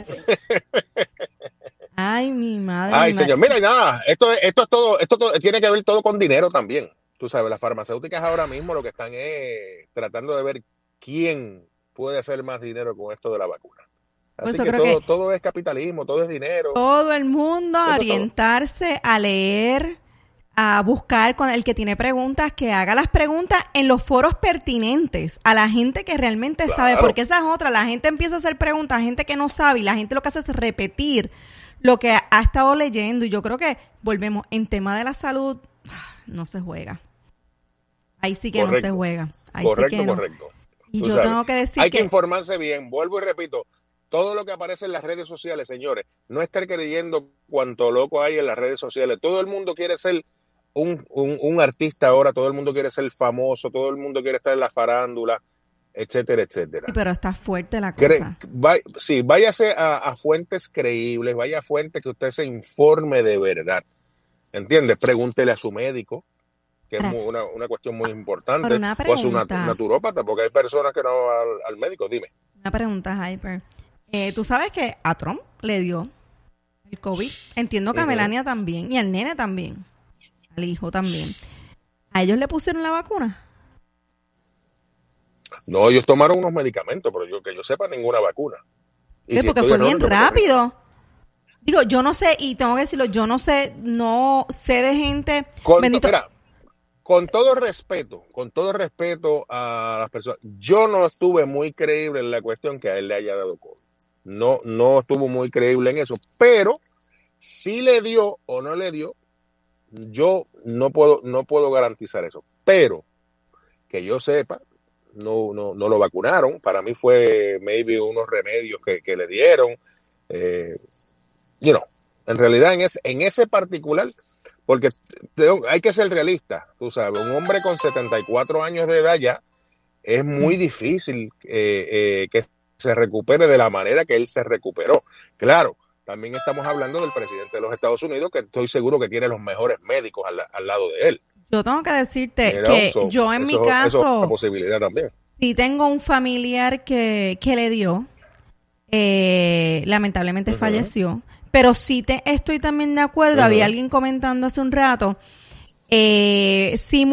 Ay, mi madre. Ay, mi señor, madre. mira, nada, esto, esto es todo, esto todo, tiene que ver todo con dinero también. Tú sabes, las farmacéuticas ahora mismo lo que están es tratando de ver quién puede hacer más dinero con esto de la vacuna. Así pues que, todo, que todo es capitalismo, todo es dinero. Todo el mundo a orientarse, todo. a leer, a buscar con el que tiene preguntas, que haga las preguntas en los foros pertinentes a la gente que realmente claro. sabe, porque esa es otra, la gente empieza a hacer preguntas a gente que no sabe y la gente lo que hace es repetir lo que ha estado leyendo y yo creo que volvemos en tema de la salud, no se juega. Ahí sí que correcto. no se juega. Ahí correcto, sí que no. correcto. Y Tú yo sabes, tengo que decir hay que... que informarse bien, vuelvo y repito, todo lo que aparece en las redes sociales, señores, no estar creyendo cuánto loco hay en las redes sociales. Todo el mundo quiere ser un, un, un artista ahora, todo el mundo quiere ser famoso, todo el mundo quiere estar en la farándula, etcétera, etcétera. Sí, pero está fuerte la cosa. Cre- vay- sí, váyase a, a fuentes creíbles, vaya a fuentes que usted se informe de verdad. ¿Entiendes? Pregúntele a su médico, que es muy, una, una cuestión muy importante, una o a su nat- naturópata, porque hay personas que no van al, al médico. Dime. Una pregunta, Hyper. Eh, Tú sabes que a Trump le dio el COVID. Entiendo que a uh-huh. Melania también. Y al nene también. Al hijo también. ¿A ellos le pusieron la vacuna? No, ellos tomaron unos medicamentos, pero yo que yo sepa, ninguna vacuna. Y sí, si porque fue bien rápido. Digo, yo no sé, y tengo que decirlo, yo no sé, no sé de gente... Con, bendito, mira, con todo respeto, con todo respeto a las personas, yo no estuve muy creíble en la cuestión que a él le haya dado COVID. No, no estuvo muy creíble en eso, pero si le dio o no le dio, yo no puedo, no puedo garantizar eso. Pero que yo sepa, no, no, no lo vacunaron. Para mí fue maybe unos remedios que, que le dieron. Eh, you know, en realidad en ese, en ese particular, porque te, hay que ser realista, tú sabes, un hombre con setenta y cuatro años de edad ya, es muy difícil eh, eh, que se recupere de la manera que él se recuperó. Claro, también estamos hablando del presidente de los Estados Unidos, que estoy seguro que tiene los mejores médicos al, al lado de él. Yo tengo que decirte You know, que so, yo en eso, mi caso... Eso es una posibilidad también. Sí tengo un familiar que, que le dio, eh, lamentablemente uh-huh. falleció, pero sí te, estoy también de acuerdo, uh-huh. había alguien comentando hace un rato, eh, sí